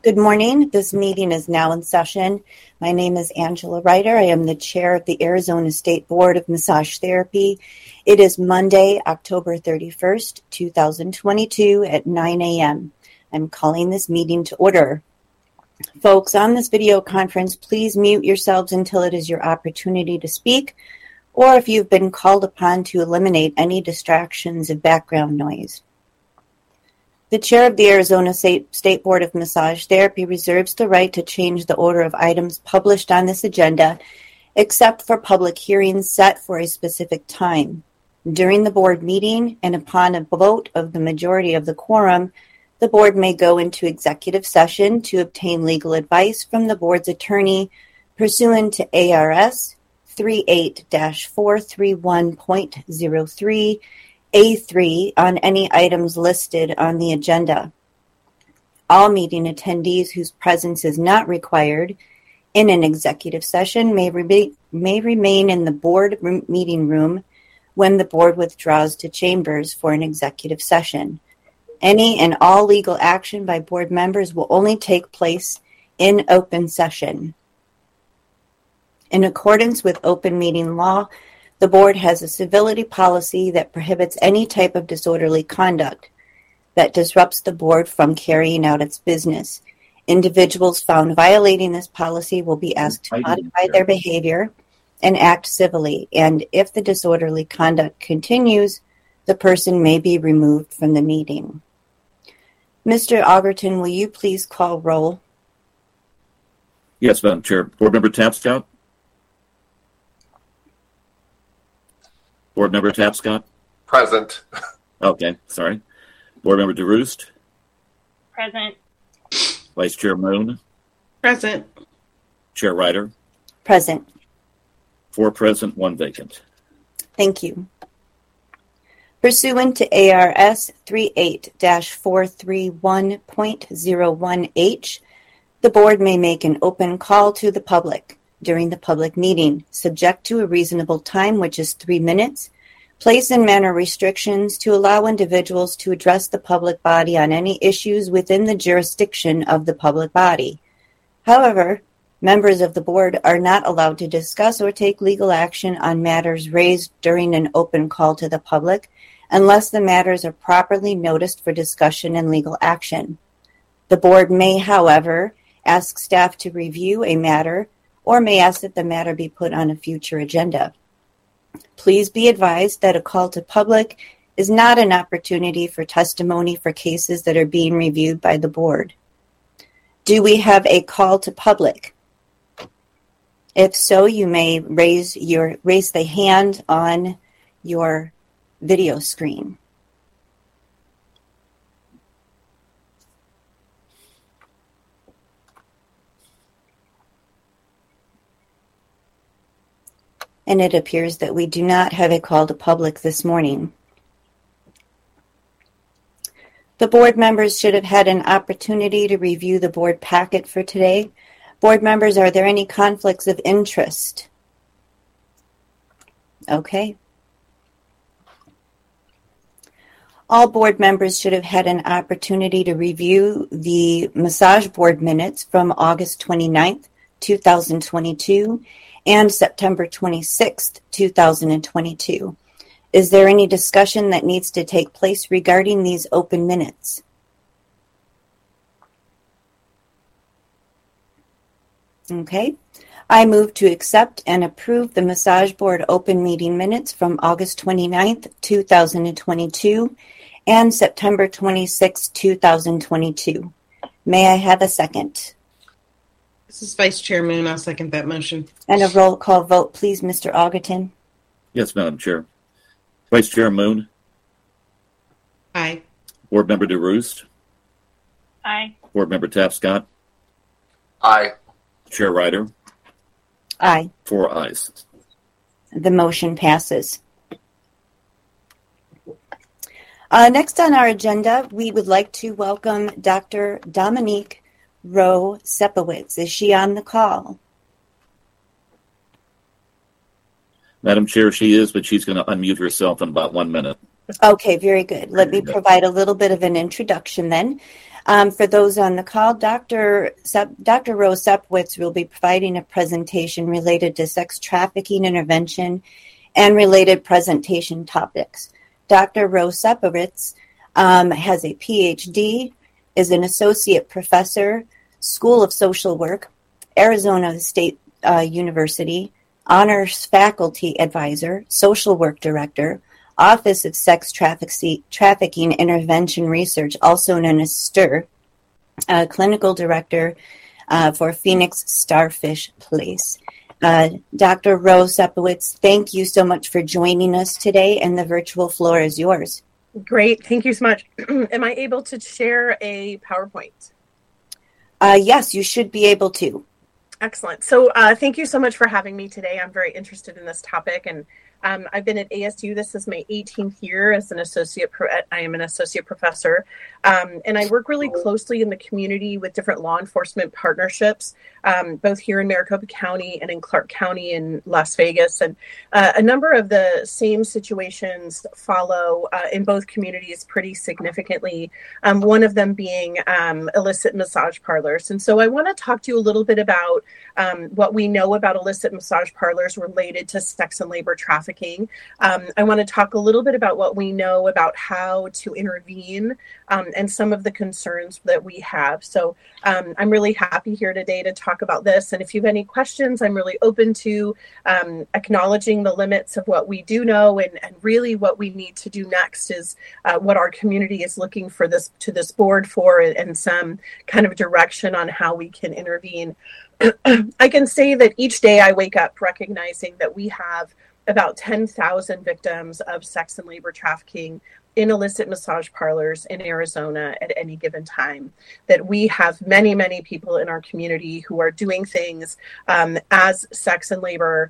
Good morning. This meeting is now in session. My name is Angela Ryder. I am the chair of the Arizona State Board of Massage Therapy. It is Monday, October 31st, 2022 at 9 a.m. I'm calling this meeting to order. Folks, on this video conference, please mute yourselves until it is your opportunity to speak, or if you've been called upon to eliminate any distractions of background noise. The chair of the Arizona State Board of Massage Therapy reserves the right to change the order of items published on this agenda, except for public hearings set for a specific time. During the board meeting and upon a vote of the majority of the quorum, the board may go into executive session to obtain legal advice from the board's attorney pursuant to ARS 38-431.03 A3 on any items listed on the agenda. All meeting attendees whose presence is not required in an executive session may remain in the board meeting room when the board withdraws to chambers for an executive session. Any and all legal action by board members will only take place in open session. In accordance with open meeting law, the board has a civility policy that prohibits any type of disorderly conduct that disrupts the board from carrying out its business. Individuals found violating this policy will be asked to modify their behavior and act civilly, and if the disorderly conduct continues, the person may be removed from the meeting. Mr. Augerton, will you please call roll? Yes, Madam Chair. Board Member Tapscott? Board Member Tapscott? Present. Okay, sorry. Board Member DeRoost? Present. Vice Chair Moon? Present. Chair Ryder? Present. 4 present, 1 vacant. Thank you. Pursuant to ARS 38-431.01H, the board may make an open call to the public during the public meeting, subject to a reasonable time, which is 3 minutes, place and manner restrictions to allow individuals to address the public body on any issues within the jurisdiction of the public body. However, members of the board are not allowed to discuss or take legal action on matters raised during an open call to the public unless the matters are properly noticed for discussion and legal action. The board may, however, ask staff to review a matter or may ask that the matter be put on a future agenda. Please be advised that a call to public is not an opportunity for testimony for cases that are being reviewed by the board. Do we have a call to public? If so, you may raise the hand on your video screen. And it appears that we do not have a call to public this morning. The board members should have had an opportunity to review the board packet for today. Board members, are there any conflicts of interest? Okay. All board members should have had an opportunity to review the massage board minutes from August 29th, 2022 and September 26th, 2022. Is there any discussion that needs to take place regarding these open minutes? Okay. I move to accept and approve the massage board open meeting minutes from August 29th, 2022 and September 26th, 2022. May I have a second? This is Vice Chair Moon. I'll second that motion. And a roll call vote, please, Mr. Augerton. Yes, Madam Chair. Vice Chair Moon? Aye. Board Member DeRoost? Aye. Board Member Tapscott? Aye. Chair Ryder? Aye. 4 ayes. The motion passes. Next on our agenda, we would like to welcome Dr. Dominique Rowe Sepowitz. Is she on the call? Madam Chair, she is, but she's going to unmute herself in about 1 minute. Okay, very good. Let me provide a little bit of an introduction then. For those on the call, Dr. Rose Sepowitz will be providing a presentation related to sex trafficking intervention and related presentation topics. Dr. Rose Sepowitz has a PhD, is an associate professor, School of Social Work, Arizona State University, honors faculty advisor, social work director, Office of Sex Trafficking Intervention Research, also known as STIR, clinical director for Phoenix Starfish Place. Dr. Rose Sepowitz, thank you so much for joining us today, and the virtual floor is yours. Great. Thank you so much. Am I able to share a PowerPoint? Yes, you should be able to. Excellent. So thank you so much for having me today. I'm very interested in this topic, and I've been at ASU. This is my 18th year as an associate. I am an associate professor, and I work really closely in the community with different law enforcement partnerships, both here in Maricopa County and in Clark County in Las Vegas. And a number of the same situations follow in both communities pretty significantly. One of them being illicit massage parlors. And so I want to talk to you a little bit about what we know about illicit massage parlors related to sex and labor trafficking. I want to talk a little bit about what we know about how to intervene and some of the concerns that we have. So I'm really happy here today to talk about this. And if you have any questions, I'm really open to acknowledging the limits of what we do know, and really what we need to do next is what our community is looking for this board for, and some kind of direction on how we can intervene. I can say that each day I wake up recognizing that we have about 10,000 victims of sex and labor trafficking in illicit massage parlors in Arizona at any given time, that we have many, many people in our community who are doing things as sex and labor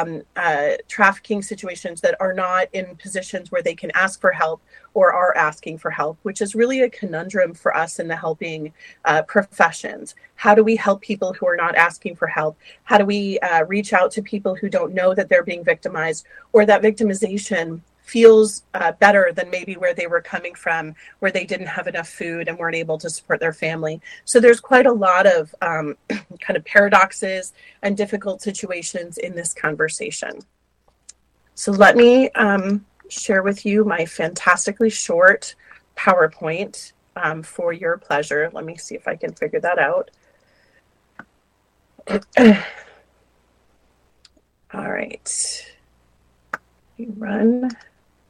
trafficking situations that are not in positions where they can ask for help or are asking for help, which is really a conundrum for us in the helping professions. How do we help people who are not asking for help? How do we reach out to people who don't know that they're being victimized, or that victimization feels better than maybe where they were coming from, where they didn't have enough food and weren't able to support their family? So there's quite a lot of kind of paradoxes and difficult situations in this conversation. So let me share with you my fantastically short PowerPoint for your pleasure. Let me see if I can figure that out. All right. Run.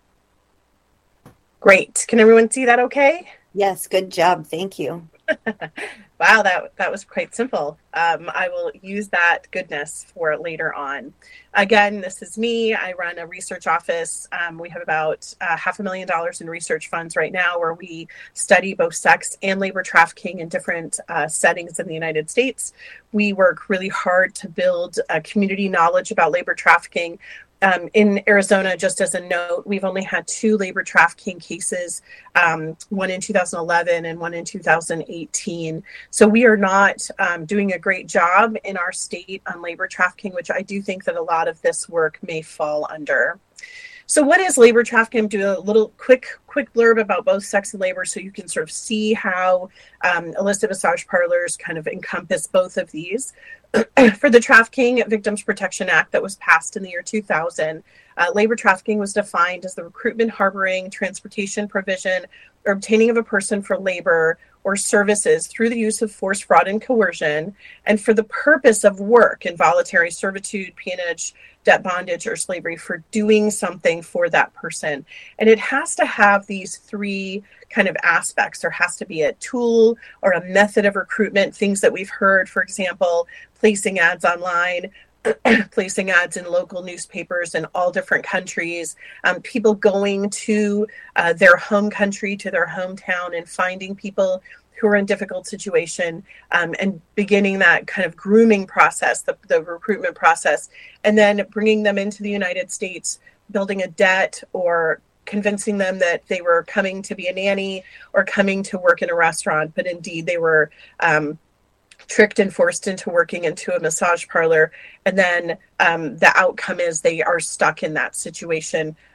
Great. Can everyone see that okay? Yes, good job. Thank you. Wow, that was quite simple. I will use that goodness for later on. Again, this is me. I run a research office. We have about $500,000 in research funds right now, where we study both sex and labor trafficking in different settings in the United States. We work really hard to build community knowledge about labor trafficking. In Arizona, just as a note, we've only had 2 labor trafficking cases, one in 2011 and one in 2018. So we are not doing a great job in our state on labor trafficking, which I do think that a lot of this work may fall under. So what is labor trafficking? Do a little quick blurb about both sex and labor, so you can sort of see how illicit massage parlors kind of encompass both of these. For the Trafficking Victims Protection Act that was passed in the year 2000, labor trafficking was defined as the recruitment, harboring, transportation, provision, or obtaining of a person for labor or services through the use of force, fraud, and coercion, and for the purpose of work, involuntary servitude, peonage, debt bondage, or slavery, for doing something for that person. And it has to have these 3 kind of aspects. There has to be a tool or a method of recruitment, things that we've heard, for example, placing ads online, placing ads in local newspapers in all different countries, people going to their home country, to their hometown, and finding people who are in difficult situation, and beginning that kind of grooming process, the recruitment process, and then bringing them into the United States, building a debt, or convincing them that they were coming to be a nanny or coming to work in a restaurant, but indeed they were tricked and forced into working into a massage parlor. And then the outcome is they are stuck in that situation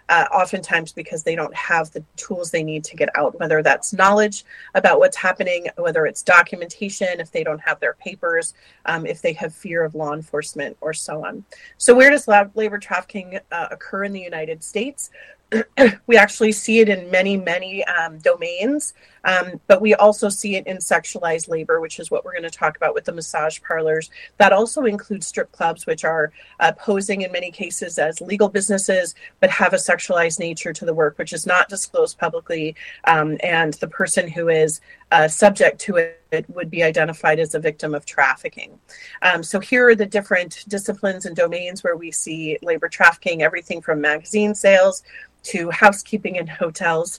oftentimes because they don't have the tools they need to get out, whether that's knowledge about what's happening, whether it's documentation, if they don't have their papers, if they have fear of law enforcement, or so on. So where does labor trafficking occur in the United States? We actually see it in many, many domains, but we also see it in sexualized labor, which is what we're going to talk about with the massage parlors. That also includes strip clubs, which are posing in many cases as legal businesses, but have a sexualized nature to the work, which is not disclosed publicly, and the person who is subject to it would be identified as a victim of trafficking. So here are the different disciplines and domains where we see labor trafficking, everything from magazine sales to housekeeping in hotels,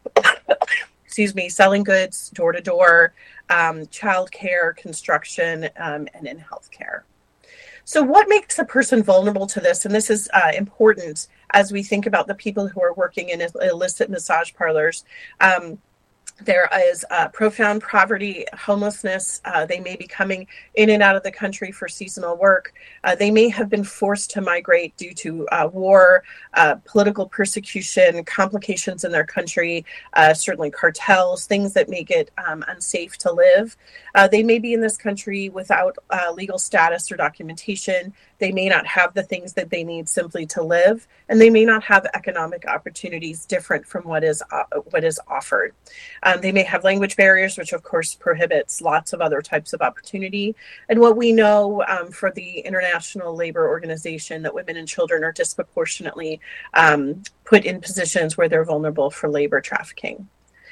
selling goods door to door, childcare, construction, and in healthcare. So what makes a person vulnerable to this? And this is important as we think about the people who are working in illicit massage parlors. There is profound poverty, homelessness. They may be coming in and out of the country for seasonal work. They may have been forced to migrate due to war, political persecution, complications in their country, certainly cartels, things that make it unsafe to live. They may be in this country without legal status or documentation. They may not have the things that they need simply to live, and they may not have economic opportunities different from what is offered. They may have language barriers, which of course prohibits lots of other types of opportunity. And what we know for the International Labor Organization, that women and children are disproportionately put in positions where they're vulnerable for labor trafficking.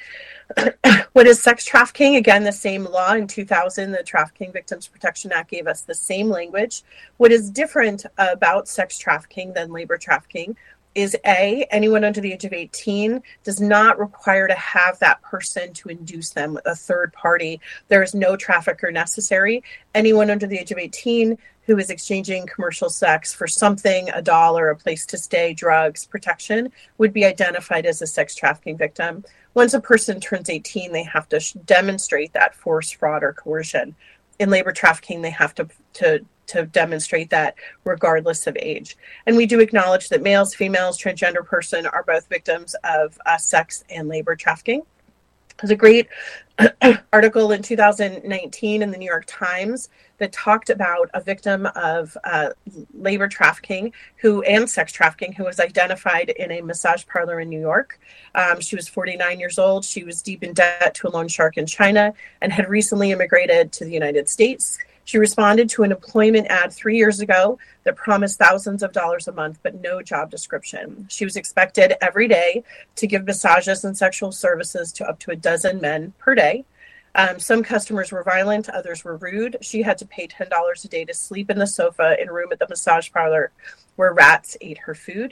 What is sex trafficking? Again, the same law in 2000, the Trafficking Victims Protection Act gave us the same language. What is different about sex trafficking than labor trafficking is anyone under the age of 18 does not require to have that person to induce them, a third party. There is no trafficker necessary. Anyone under the age of 18 who is exchanging commercial sex for something, a dollar, a place to stay, drugs, protection, would be identified as a sex trafficking victim. Once a person turns 18, they have to demonstrate that force, fraud, or coercion. In labor trafficking, they have to demonstrate that regardless of age. And we do acknowledge that males, females, transgender person are both victims of sex and labor trafficking. There's a great article in 2019 in the New York Times that talked about a victim of labor trafficking and sex trafficking who was identified in a massage parlor in New York. She was 49 years old. She was deep in debt to a loan shark in China and had recently immigrated to the United States. She responded to an employment ad 3 years ago that promised thousands of dollars a month, but no job description. She was expected every day to give massages and sexual services to up to a dozen men per day. Some customers were violent, others were rude. She had to pay $10 a day to sleep in the sofa in a room at the massage parlor where rats ate her food.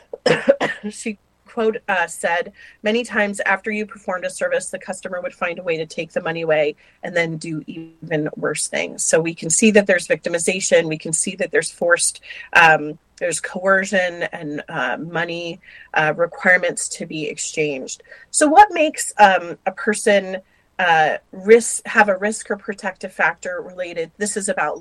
She quote said, many times after you performed a service, the customer would find a way to take the money away and then do even worse things. So we can see that there's victimization. We can see that there's forced, there's coercion and money requirements to be exchanged. So what makes a person have a risk or protective factor related? This is about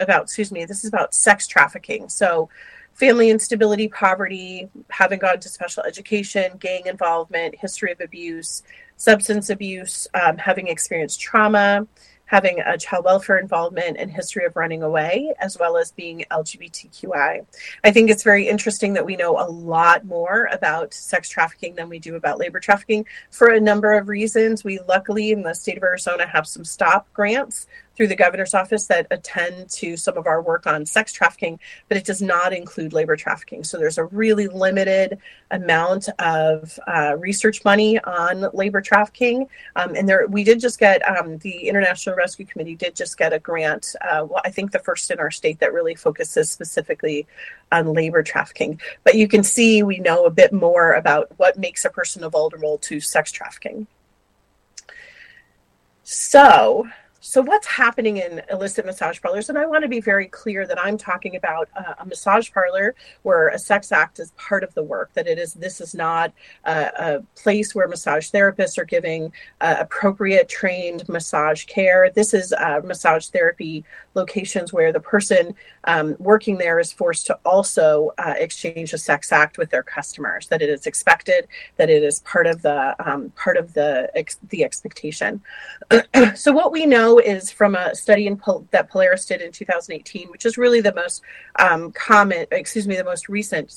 sex trafficking. So family instability, poverty, having gone to special education, gang involvement, history of abuse, substance abuse, having experienced trauma, having a child welfare involvement, and history of running away, as well as being LGBTQI. I think it's very interesting that we know a lot more about sex trafficking than we do about labor trafficking for a number of reasons. We luckily in the state of Arizona have some STOP grants through the governor's office that attend to some of our work on sex trafficking, but it does not include labor trafficking. So there's a really limited amount of research money on labor trafficking. And we did just get, the International Rescue Committee did just get a grant, I think the first in our state that really focuses specifically on labor trafficking. But you can see we know a bit more about what makes a person vulnerable to sex trafficking. So So what's happening in illicit massage parlors? And I want to be very clear that I'm talking about a massage parlor where a sex act is part of the work, that this is not a place where massage therapists are giving appropriate trained massage care. This is massage therapy locations where the person working there is forced to also exchange a sex act with their customers, that it is expected, that it is part of the expectation. So what we know is from a study that Polaris did in 2018, which is really the most the most recent,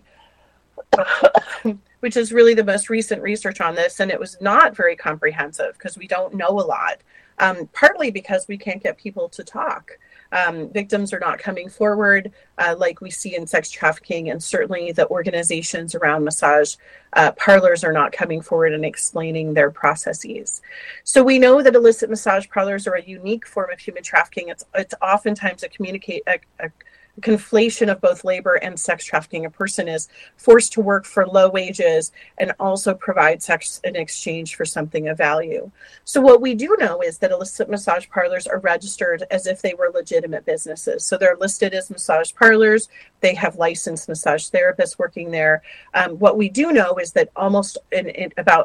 which is really the most recent research on this. And it was not very comprehensive because we don't know a lot, partly because we can't get people to talk. Victims are not coming forward like we see in sex trafficking, and certainly the organizations around massage parlors are not coming forward and explaining their processes. So we know that illicit massage parlors are a unique form of human trafficking. It's oftentimes a conflation of both labor and sex trafficking. A person is forced to work for low wages and also provide sex in exchange for something of value. So what we do know is that illicit massage parlors are registered as if they were legitimate businesses. So they're listed as massage parlors. They have licensed massage therapists working there. What we do know is that almost in about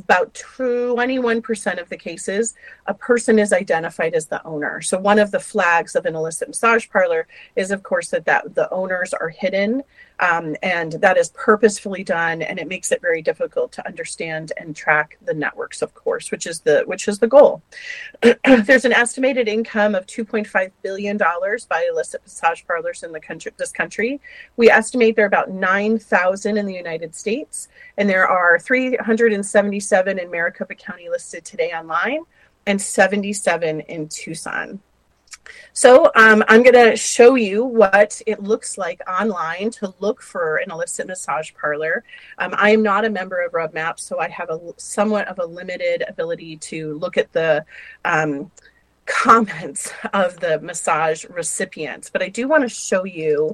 21% of the cases, a person is identified as the owner. So one of the flags of an illicit massage parlor is, of course, that the owners are hidden, and that is purposefully done, and it makes it very difficult to understand and track the networks, of course, which is the goal. There's an estimated income of $2.5 billion by illicit massage parlors in this country. We estimate there are about 9,000 in the United States, and there are 377 in Maricopa County listed today online, and 77 in Tucson. So I'm going to show you what it looks like online to look for an illicit massage parlor. I am not a member of RubMaps, so I have somewhat of a limited ability to look at the comments of the massage recipients, but I do want to show you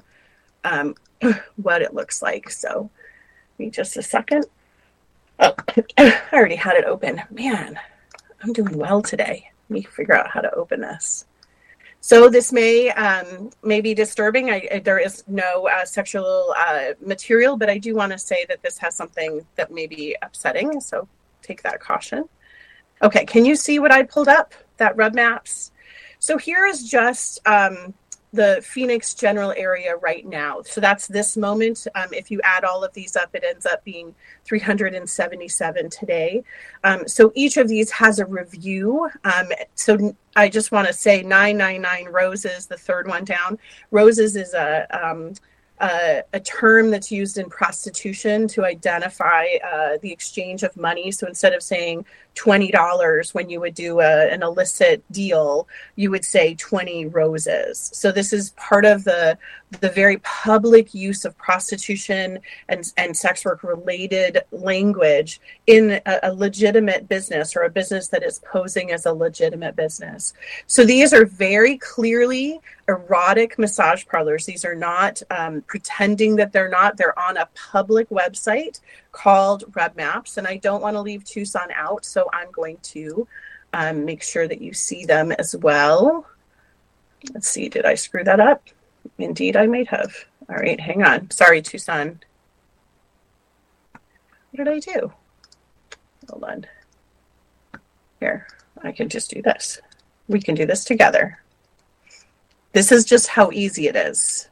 what it looks like. So give me just a second. Oh, I already had it open. Man, I'm doing well today. Let me figure out how to open this. So this may be disturbing. There is no sexual material, but I do want to say that this has something that may be upsetting. So take that caution. Okay, can you see what I pulled up? That RubMaps. So here is just the Phoenix general area right now. So that's this moment. If you add all of these up, it ends up being 377 today. So each of these has a review. So I just want to say 999 Roses, the third one down. Roses is a term that's used in prostitution to identify the exchange of money. So instead of saying $20 when you would do an illicit deal, you would say 20 roses. So this is part of the very public use of prostitution and sex work related language in a legitimate business, or a business that is posing as a legitimate business. So these are very clearly erotic massage parlors. These are not pretending that they're not. They're on a public website called RubMaps, and I don't want to leave Tucson out, so I'm going to make sure that you see them as well. Let's see, did I screw that up? Indeed, I might have. All right, hang on. Sorry, Tucson. What did I do? Hold on. Here, I can just do this. We can do this together. This is just how easy it is.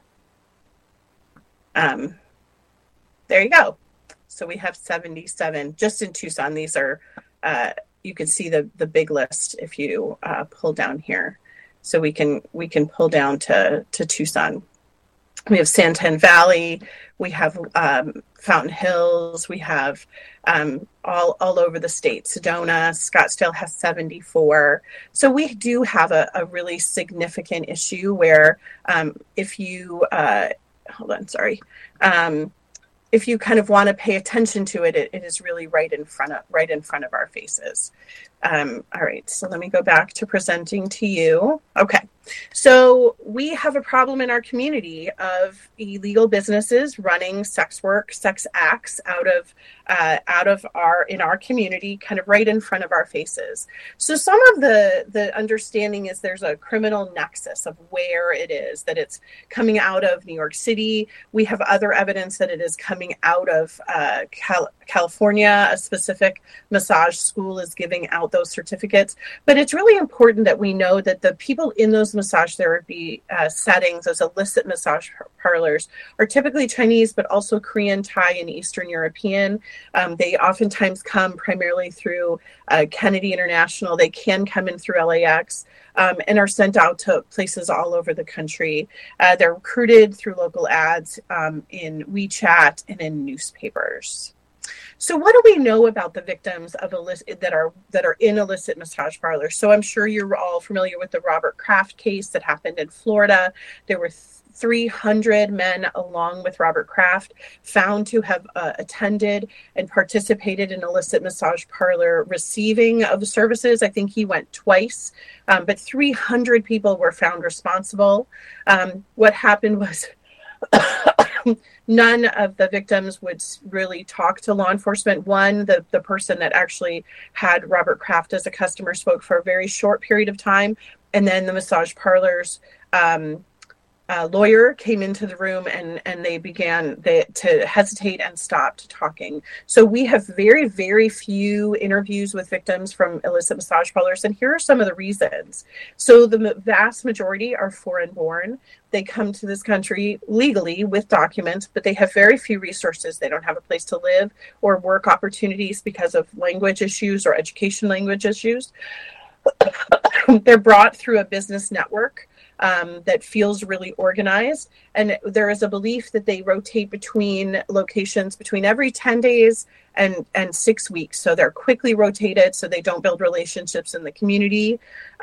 There you go. So we have 77 just in Tucson. These are, you can see the big list if you pull down here. So we can pull down to Tucson. We have Santan Valley. We have Fountain Hills. We have all over the state. Sedona, Scottsdale has 74. So we do have a really significant issue where if you, hold on, sorry. if you kind of want to pay attention to it, it is really right in front of our faces. All right, so let me go back to presenting to you. Okay, so we have a problem in our community of illegal businesses running sex work, sex acts out of our community, kind of right in front of our faces. So some of the understanding is there's a criminal nexus of where it is, that it's coming out of New York City. We have other evidence that it is coming out of California. A specific massage school is giving out those certificates. But it's really important that we know that the people in those massage therapy settings, those illicit massage parlors, are typically Chinese, but also Korean, Thai, and Eastern European. They oftentimes come primarily through Kennedy International. They can come in through LAX. And are sent out to places all over the country. They're recruited through local ads in WeChat and in newspapers. So what do we know about the victims of that are in illicit massage parlors? So I'm sure you're all familiar with the Robert Kraft case that happened in Florida. There were 300 men, along with Robert Kraft, found to have attended and participated in illicit massage parlor receiving of the services. I think he went twice, but 300 people were found responsible. What happened was none of the victims would really talk to law enforcement. One, the person that actually had Robert Kraft as a customer spoke for a very short period of time, and then the massage parlors lawyer came into the room and they began to hesitate and stopped talking. So we have very, very few interviews with victims from illicit massage parlors. And here are some of the reasons. So the vast majority are foreign born. They come to this country legally with documents, but they have very few resources. They don't have a place to live or work opportunities because of language issues or education language issues. They're brought through a business network that feels really organized. And there is a belief that they rotate between locations between every 10 days and 6 weeks. So they're quickly rotated so they don't build relationships in the community.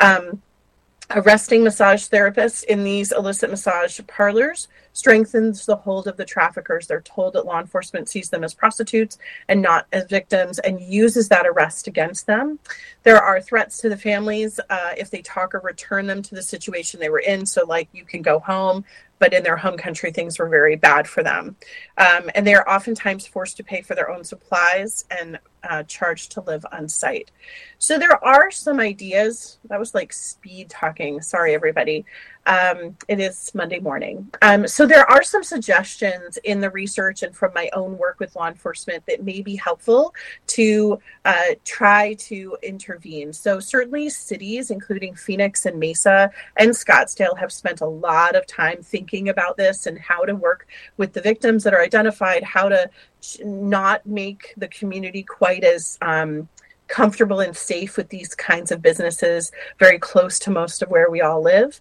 Arresting massage therapists in these illicit massage parlors strengthens the hold of the traffickers. They're told that law enforcement sees them as prostitutes and not as victims and uses that arrest against them. There are threats to the families if they talk or return them to the situation they were in. So like, you can go home, but in their home country, things were very bad for them. And they are oftentimes forced to pay for their own supplies and charged to live on site. So there are some ideas. That was like speed talking. Sorry, everybody. It is Monday morning. So there are some suggestions in the research and from my own work with law enforcement that may be helpful to try to intervene. So certainly cities, including Phoenix and Mesa and Scottsdale, have spent a lot of time thinking about this and how to work with the victims that are identified, how to not make the community quite as comfortable and safe with these kinds of businesses very close to most of where we all live.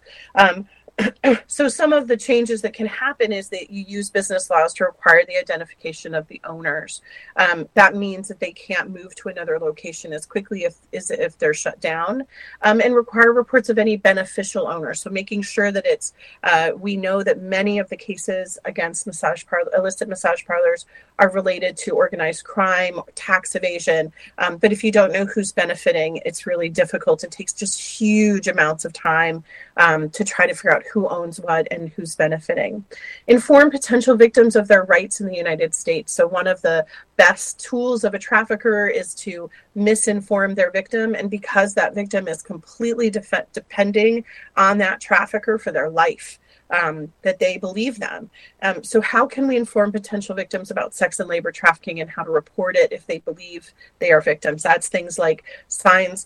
So some of the changes that can happen is that you use business laws to require the identification of the owners. That means that they can't move to another location as quickly if they're shut down, and require reports of any beneficial owners. So making sure that it's, we know that many of the cases against illicit massage parlors are related to organized crime, tax evasion. But if you don't know who's benefiting, it's really difficult. It takes just huge amounts of time to try to figure out who owns what and who's benefiting. Inform potential victims of their rights in the United States. So one of the best tools of a trafficker is to misinform their victim. And because that victim is completely depending on that trafficker for their life, that they believe them. So how can we inform potential victims about sex and labor trafficking and how to report it if they believe they are victims? That's things like signs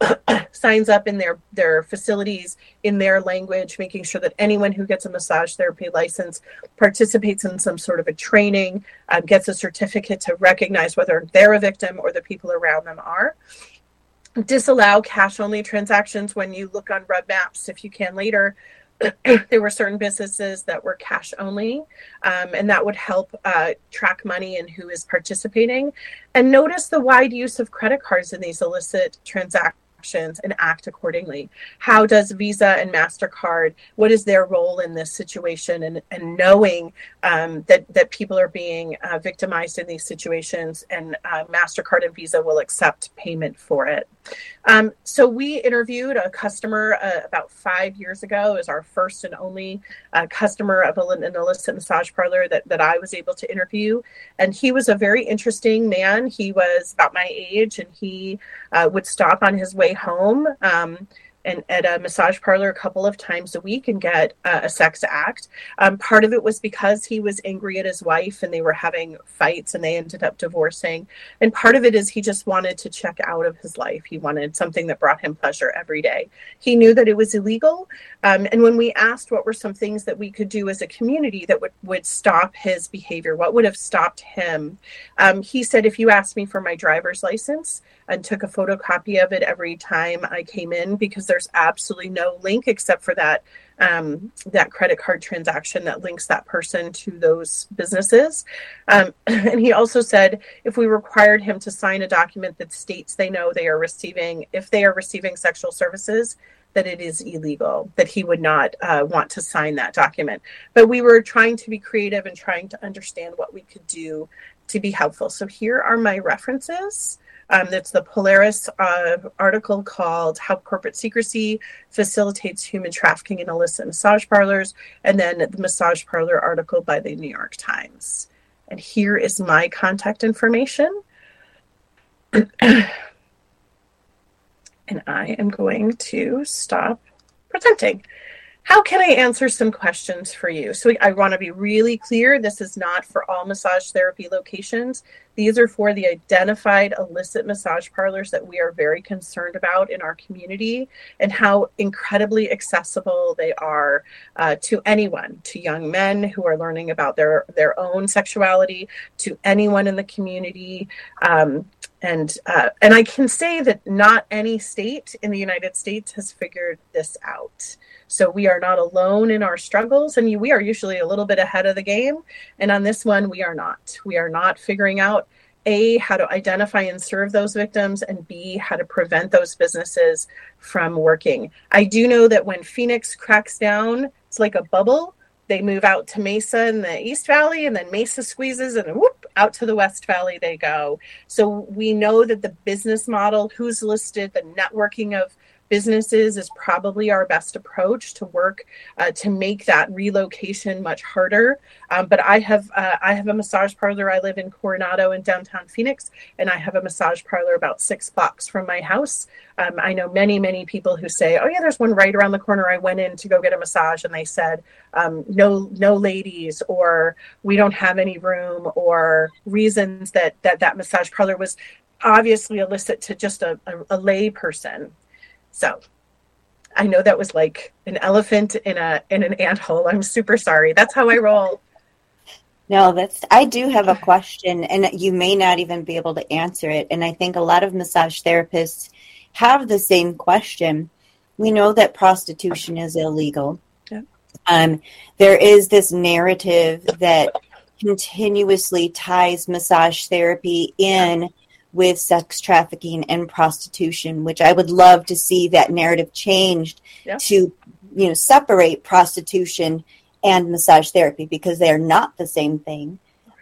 up in their facilities in their language, making sure that anyone who gets a massage therapy license participates in some sort of a training, gets a certificate to recognize whether they're a victim or the people around them are. Disallow cash-only transactions. When you look on Red Maps, if you can later, there were certain businesses that were cash only, and that would help track money and who is participating. And notice the wide use of credit cards in these illicit transactions. transactions and act accordingly. How does Visa and MasterCard, what is their role in this situation, and knowing that people are being victimized in these situations, and MasterCard and Visa will accept payment for it. So we interviewed a customer about 5 years ago as our first and only customer of an illicit massage parlor that I was able to interview. And he was a very interesting man. He was about my age, and he would stop on his way home and at a massage parlor a couple of times a week and get a sex act. Part of it was because he was angry at his wife and they were having fights and they ended up divorcing. And part of it is he just wanted to check out of his life. He wanted something that brought him pleasure every day. He knew that it was illegal. And when we asked what were some things that we could do as a community that would stop his behavior, what would have stopped him? He said, if you asked me for my driver's license and took a photocopy of it every time I came in, because there's absolutely no link except for that credit card transaction that links that person to those businesses. And he also said if we required him to sign a document that states they know they are receiving, if they are receiving sexual services, that it is illegal, that he would not want to sign that document. But we were trying to be creative and trying to understand what we could do to be helpful. So here are my references. That's the Polaris article called How Corporate Secrecy Facilitates Human Trafficking in Illicit Massage Parlors, and then the Massage Parlor article by the New York Times. And here is my contact information. And I am going to stop presenting. How can I answer some questions for you? So I want to be really clear. This is not for all massage therapy locations. These are for the identified illicit massage parlors that we are very concerned about in our community, and how incredibly accessible they are to anyone, to young men who are learning about their own sexuality, to anyone in the community. And I can say that not any state in the United States has figured this out. So we are not alone in our struggles, and we are usually a little bit ahead of the game. And on this one, we are not. We are not figuring out, A, how to identify and serve those victims, and B, how to prevent those businesses from working. I do know that when Phoenix cracks down, it's like a bubble. They move out to Mesa in the East Valley, and then Mesa squeezes, and whoop, out to the West Valley they go. So we know that the business model, who's listed, the networking of businesses is probably our best approach to work to make that relocation much harder. But I have a massage parlor. I live in Coronado in downtown Phoenix, and I have a massage parlor about 6 blocks from my house. I know many people who say, oh yeah, there's one right around the corner. I went in to go get a massage and they said, no ladies, or we don't have any room, or reasons that massage parlor was obviously illicit to just a lay person. So I know that was like an elephant in an anthole. I'm super sorry. That's how I roll. No, I do have a question, and you may not even be able to answer it. And I think a lot of massage therapists have the same question. We know that prostitution is illegal. Yeah. There is this narrative that continuously ties massage therapy in with sex trafficking and prostitution, which I would love to see that narrative changed to, separate prostitution and massage therapy, because they are not the same thing.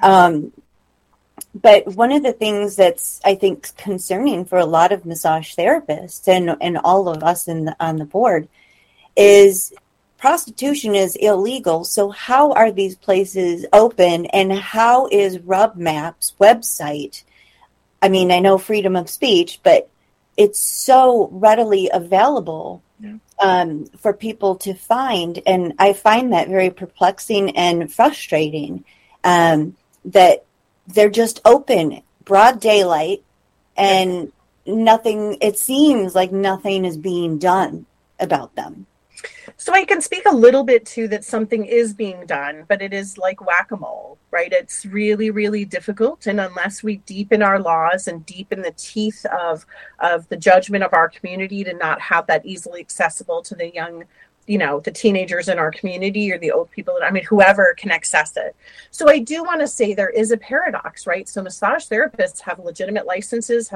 But one of the things that's, I think, concerning for a lot of massage therapists and all of us on the board is prostitution is illegal. So how are these places open, and how is RubMap's website? I mean, I know freedom of speech, but it's so readily available for people to find. And I find that very perplexing and frustrating, that they're just open, broad daylight, and nothing, it seems like nothing is being done about them. So I can speak a little bit to that something is being done, but it is like whack-a-mole, right? It's really, really difficult. And unless we deepen our laws and deepen the teeth of the judgment of our community to not have that easily accessible to the young, the teenagers in our community, or the old people, whoever can access it. So I do want to say there is a paradox, right? So massage therapists have legitimate licenses, have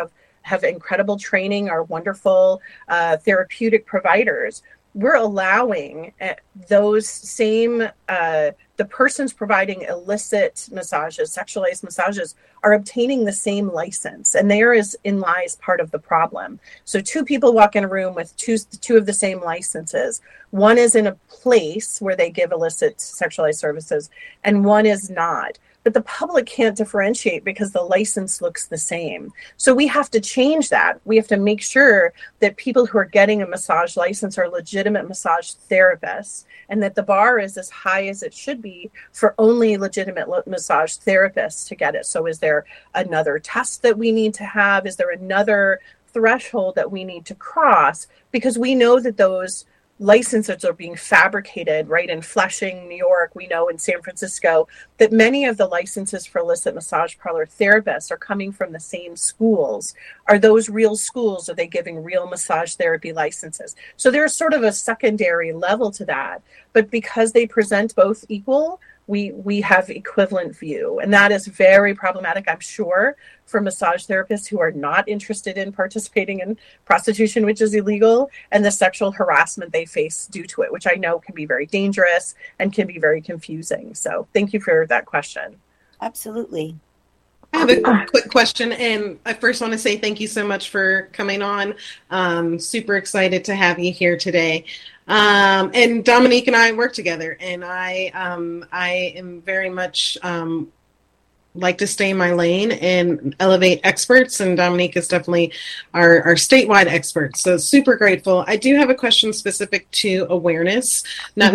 have incredible training, are wonderful therapeutic providers. We're allowing those same, the persons providing illicit massages, sexualized massages, are obtaining the same license. And therein lies part of the problem. So two people walk in a room with two of the same licenses. One is in a place where they give illicit sexualized services, and one is not. But the public can't differentiate because the license looks the same. So we have to change that. We have to make sure that people who are getting a massage license are legitimate massage therapists, and that the bar is as high as it should be for only legitimate massage therapists to get it. So is there another test that we need to have? Is there another threshold that we need to cross? Because we know that those licenses are being fabricated, right? In Flushing, New York, we know in San Francisco that many of the licenses for illicit massage parlor therapists are coming from the same schools. Are those real schools? Are they giving real massage therapy licenses? So there's sort of a secondary level to that. But because they present both equal, we have equivalent view. And that is very problematic, I'm sure, for massage therapists who are not interested in participating in prostitution, which is illegal, and the sexual harassment they face due to it, which I know can be very dangerous and can be very confusing. So thank you for that question. Absolutely. I have a quick question, and I first want to say thank you so much for coming on. Super excited to have you here today. And Dominique and I work together, and I am very much like to stay in my lane and elevate experts, and Dominique is definitely our statewide expert. So super grateful. I do have a question specific to awareness, not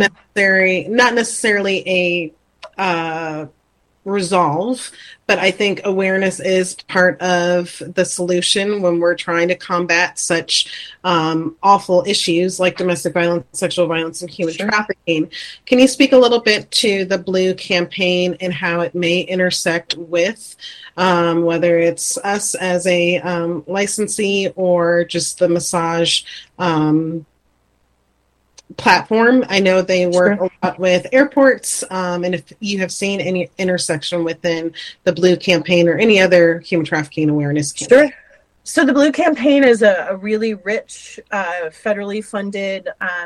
necessarily a resolve, but I think awareness is part of the solution when we're trying to combat such awful issues like domestic violence, sexual violence, and human trafficking. Can you speak a little bit to the Blue campaign and how it may intersect with whether it's us as a licensee or just the massage platform? I know they work a lot with airports, and if you have seen any intersection within the Blue campaign or any other human trafficking awareness campaign. Sure. So the Blue campaign is a really rich, federally funded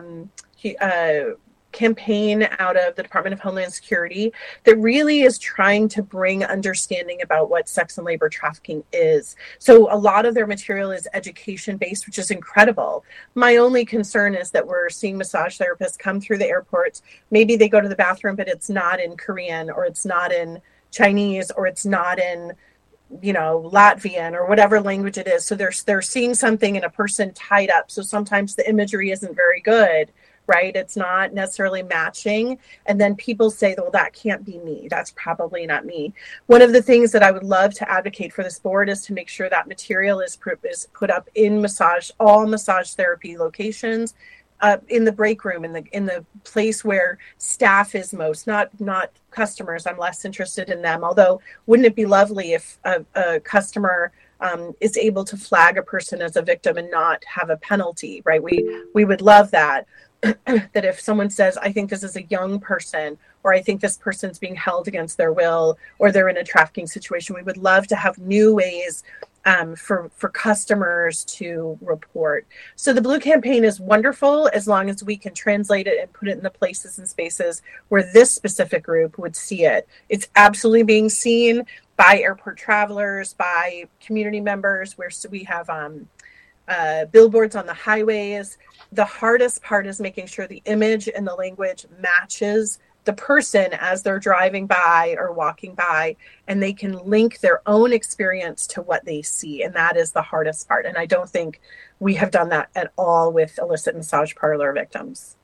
campaign out of the Department of Homeland Security that really is trying to bring understanding about what sex and labor trafficking is. So a lot of their material is education based, which is incredible. My only concern is that we're seeing massage therapists come through the airports. Maybe they go to the bathroom, but it's not in Korean, or it's not in Chinese, or it's not in Latvian or whatever language it is. So they're seeing something in a person tied up. So sometimes the imagery isn't very good, right? It's not necessarily matching. And then people say, well, that can't be me. That's probably not me. One of the things that I would love to advocate for this board is to make sure that material is put up in all massage therapy locations, in the break room, in the place where staff is most, not customers. I'm less interested in them. Although, wouldn't it be lovely if a customer is able to flag a person as a victim and not have a penalty, right? We would love that. That if someone says, I think this is a young person, or I think this person's being held against their will, or they're in a trafficking situation, we would love to have new ways for customers to report. So the Blue campaign is wonderful as long as we can translate it and put it in the places and spaces where this specific group would see it. It's absolutely being seen by airport travelers, by community members, where we have billboards on the highways. The hardest part is making sure the image and the language matches the person as they're driving by or walking by, and they can link their own experience to what they see. And that is the hardest part. And I don't think we have done that at all with illicit massage parlor victims.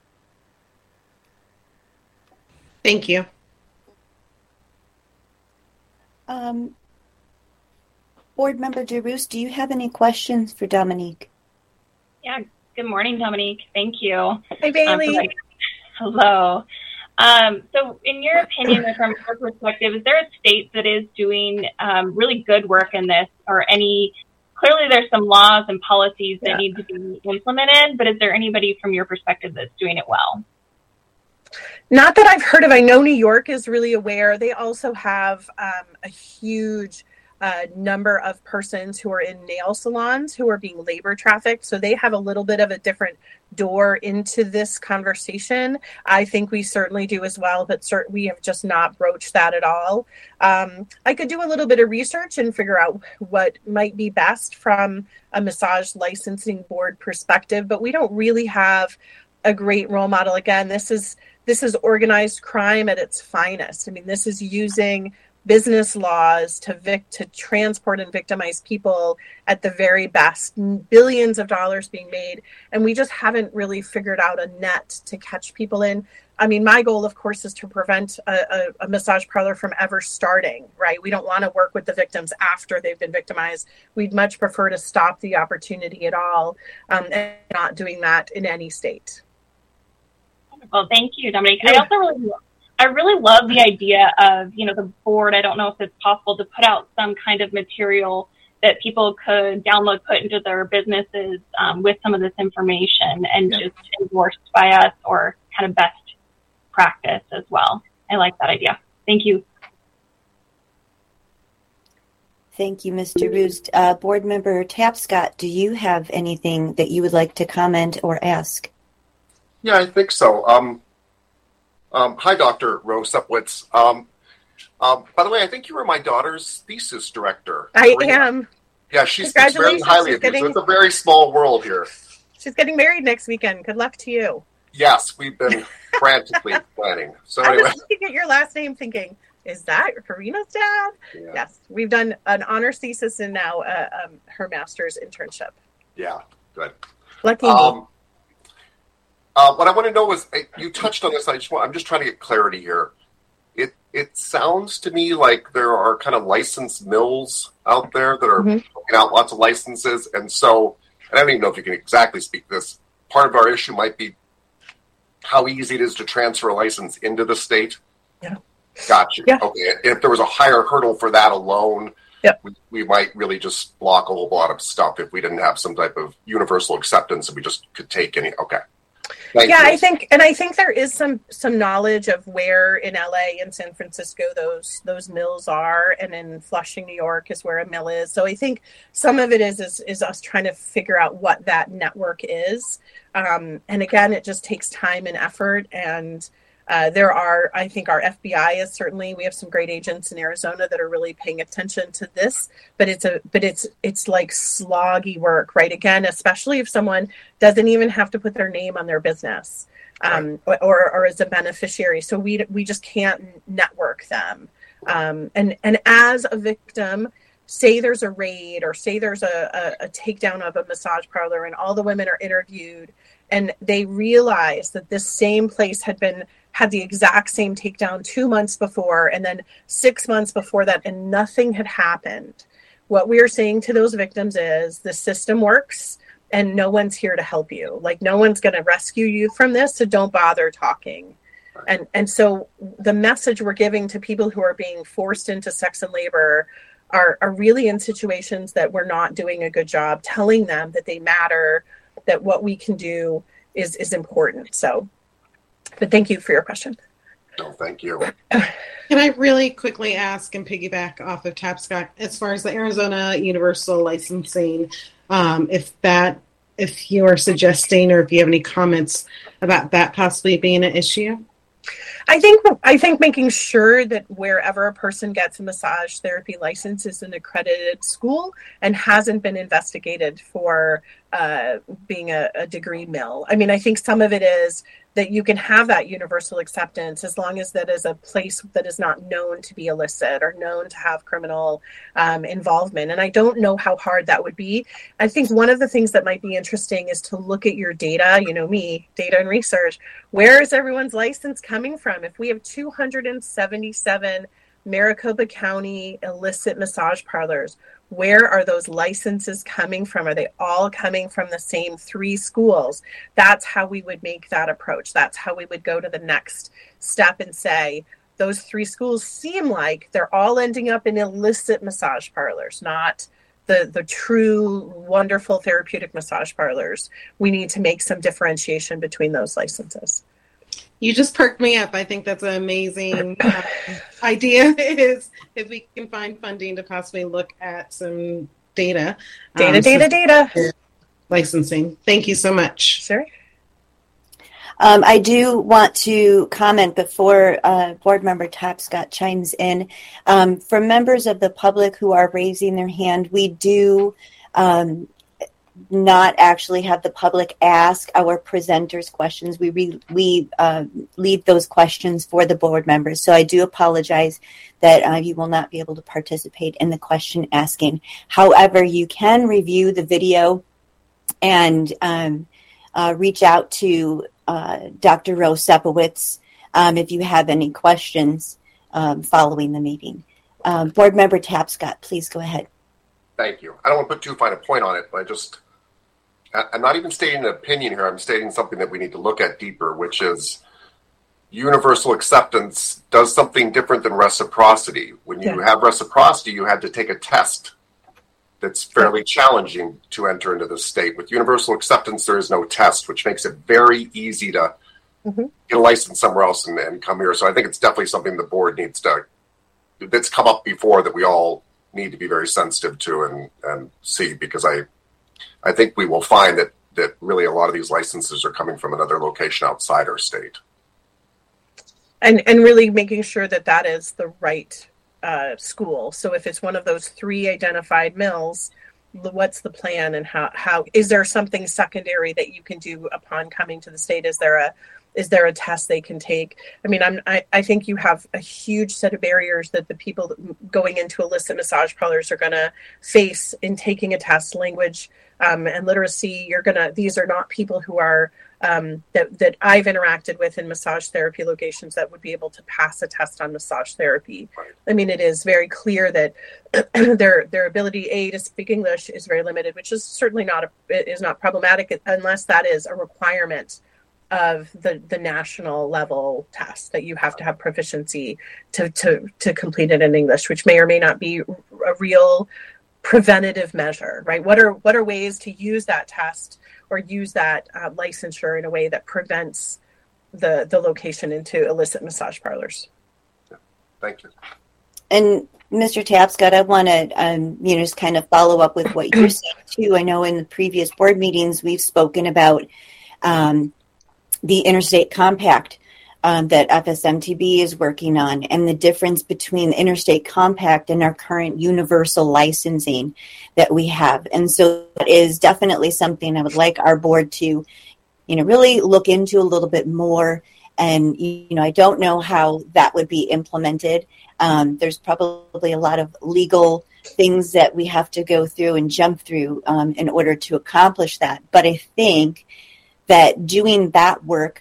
Thank you. Board Member DeRoos, do you have any questions for Dominique? Yeah. Good morning, Dominique. Thank you. Hi, Bailey. Hello. So in your opinion, or from your perspective, is there a state that is doing really good work in this, or clearly there's some laws and policies that need to be implemented, but is there anybody from your perspective that's doing it well? Not that I've heard of. I know New York is really aware. They also have a huge a number of persons who are in nail salons who are being labor trafficked. So they have a little bit of a different door into this conversation. I think we certainly do as well, but we have just not broached that at all. I could do a little bit of research and figure out what might be best from a massage licensing board perspective, but we don't really have a great role model. Again, this is organized crime at its finest. I mean, this is using business laws to transport and victimize people at the very best, billions of dollars being made. And we just haven't really figured out a net to catch people in. I mean, my goal, of course, is to prevent a massage parlor from ever starting, right? We don't want to work with the victims after they've been victimized. We'd much prefer to stop the opportunity at all, and not doing that in any state. Well, thank you, Dominique. I really love the idea of, the board. I don't know if it's possible to put out some kind of material that people could download, put into their businesses with some of this information and just endorsed by us, or kind of best practice as well. I like that idea. Thank you. Thank you, Mr. Roost. Board Member Tapscott, do you have anything that you would like to comment or ask? Yeah, I think so. Hi, Dr. Rose Upwitz. By the way, I think you were my daughter's thesis director. I am. Yeah, she speaks very highly of you. So it's a very small world here. She's getting married next weekend. Good luck to you. Yes, we've been frantically planning. So I anyway. was looking at your last name thinking, is that Karina's dad? Yeah. Yes, we've done an honors thesis and now her master's internship. Yeah, good. Lucky me. What I want to know is, you touched on this. I'm just trying to get clarity here. It sounds to me like there are kind of licensed mills out there that are putting out lots of licenses. And so, I don't even know if you can exactly speak to this. Part of our issue might be how easy it is to transfer a license into the state. Yeah. Got you. Yeah. Okay. If there was a higher hurdle for that alone, we might really just block a whole lot of stuff if we didn't have some type of universal acceptance and we just could take any. Okay. Thank you. I think there is some knowledge of where in LA and San Francisco those mills are, and in Flushing, New York is where a mill is. So I think some of it is us trying to figure out what that network is. And again, it just takes time and effort. And I think our FBI is certainly, we have some great agents in Arizona that are really paying attention to this, but it's like sloggy work, right? Again, especially if someone doesn't even have to put their name on their business, or as a beneficiary. So we just can't network them. And as a victim, say there's a raid, or say there's a takedown of a massage parlor and all the women are interviewed and they realize that this same place had the exact same takedown 2 months before, and then 6 months before that, and nothing had happened. What we're saying to those victims is the system works and no one's here to help you. Like, no one's going to rescue you from this, so don't bother talking. And so the message we're giving to people who are being forced into sex and labor are really in situations that we're not doing a good job telling them that they matter, that what we can do is important. So, but thank you for your question. No, thank you. Can I really quickly ask and piggyback off of Tapscott, as far as the Arizona Universal Licensing, if you are suggesting, or if you have any comments about that possibly being an issue? I think making sure that wherever a person gets a massage therapy license is an accredited school and hasn't been investigated for being a degree mill. I mean, I think some of it is that you can have that universal acceptance as long as that is a place that is not known to be illicit or known to have criminal involvement. And I don't know how hard that would be. I think one of the things that might be interesting is to look at your data, data and research. Where is everyone's license coming from? If we have 277 Maricopa County illicit massage parlors, where are those licenses coming from? Are they all coming from the same 3 schools? That's how we would make that approach. That's how we would go to the next step and say, those 3 schools seem like they're all ending up in illicit massage parlors, not the true, wonderful therapeutic massage parlors. We need to make some differentiation between those licenses. You just perked me up. I think that's an amazing idea, is if we can find funding to possibly look at some data. Data. Licensing. Thank you so much. Sure. I do want to comment before Board Member Tapscott chimes in. For members of the public who are raising their hand, we do not actually have the public ask our presenters questions. We leave those questions for the board members. So I do apologize that you will not be able to participate in the question asking. However, you can review the video and reach out to Dr. Rose Sepowitz if you have any questions following the meeting. Board Member Tapscott, please go ahead. Thank you. I don't want to put too fine a point on it, but I'm not even stating an opinion here. I'm stating something that we need to look at deeper, which is universal acceptance does something different than reciprocity. When you have reciprocity, you had to take a test that's fairly challenging to enter into the state. With universal acceptance, there is no test, which makes it very easy to get a license somewhere else and come here. So I think it's definitely something the board needs to, that's come up before, that we all need to be very sensitive to and see, because I think we will find that really a lot of these licenses are coming from another location outside our state. And really making sure that is the right school. So if it's one of those 3 identified mills, what's the plan, and how is there something secondary that you can do upon coming to the state? Is there a test they can take? I mean, I think you have a huge set of barriers that the people going into illicit massage parlors are going to face in taking a test. Language and literacy. These are not people who are that I've interacted with in massage therapy locations that would be able to pass a test on massage therapy. I mean, it is very clear that their ability to speak English is very limited, which is certainly not problematic unless that is a requirement of the national level test, that you have to have proficiency to complete it in English, which may or may not be a real preventative measure, right? What are ways to use that test or use that licensure in a way that prevents the location into illicit massage parlors? Thank you. And Mr. Tapscott, I want to just kind of follow up with what you're saying too. I know in the previous board meetings we've spoken about the Interstate Compact that FSMTB is working on, and the difference between the Interstate Compact and our current universal licensing that we have. And so that is definitely something I would like our board to, really look into a little bit more. And, I don't know how that would be implemented. There's probably a lot of legal things that we have to go through and jump through in order to accomplish that. But I think that doing that work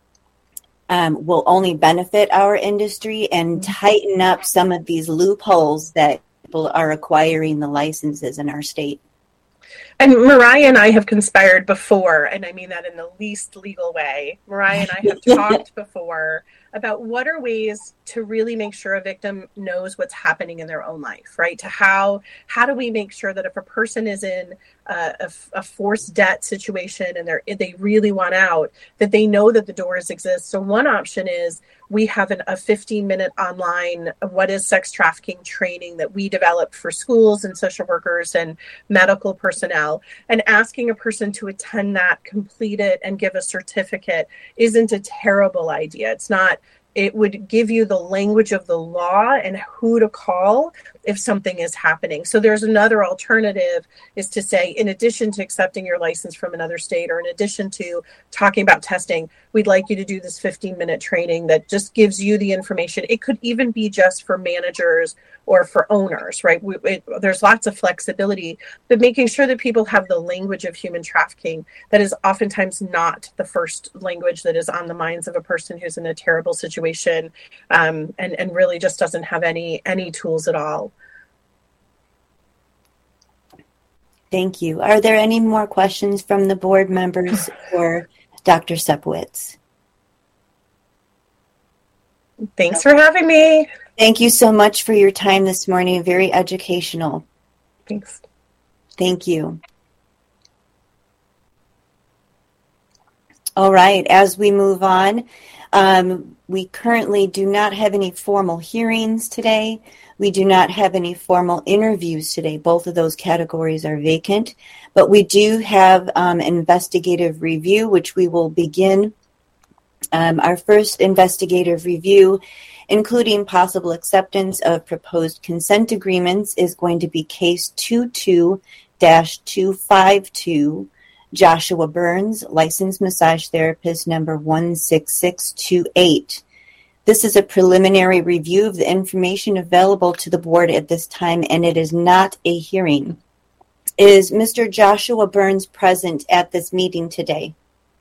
will only benefit our industry and tighten up some of these loopholes that people are acquiring the licenses in our state. And Mariah and I have conspired before, and I mean that in the least legal way. Mariah and I have talked before about what are ways to really make sure a victim knows what's happening in their own life, right? To how do we make sure that if a person is in a forced debt situation and they really want out, that they know that the doors exist. So one option is we have a 15-minute online what is sex trafficking training that we developed for schools and social workers and medical personnel, and asking a person to attend that, complete it, and give a certificate isn't a terrible idea. It's not. It would give you the language of the law and who to call if something is happening. So there's another alternative, is to say, in addition to accepting your license from another state, or in addition to talking about testing, we'd like you to do this 15-minute training that just gives you the information. It could even be just for managers or for owners, right? There's lots of flexibility, but making sure that people have the language of human trafficking that is oftentimes not the first language that is on the minds of a person who's in a terrible situation and really just doesn't have any tools at all. Thank you. Are there any more questions from the board members for Dr. Sepowitz? Thanks for having me. Thank you so much for your time this morning. Very educational. Thanks. Thank you. All right. As we move on, We currently do not have any formal hearings today. We do not have any formal interviews today. Both of those categories are vacant. But we do have investigative review, which we will begin. Our first investigative review, including possible acceptance of proposed consent agreements, is going to be case 22-252, Joshua Burns, licensed massage therapist number 16628. This is a preliminary review of the information available to the board at this time, and it is not a hearing. Is Mr. Joshua Burns present at this meeting today?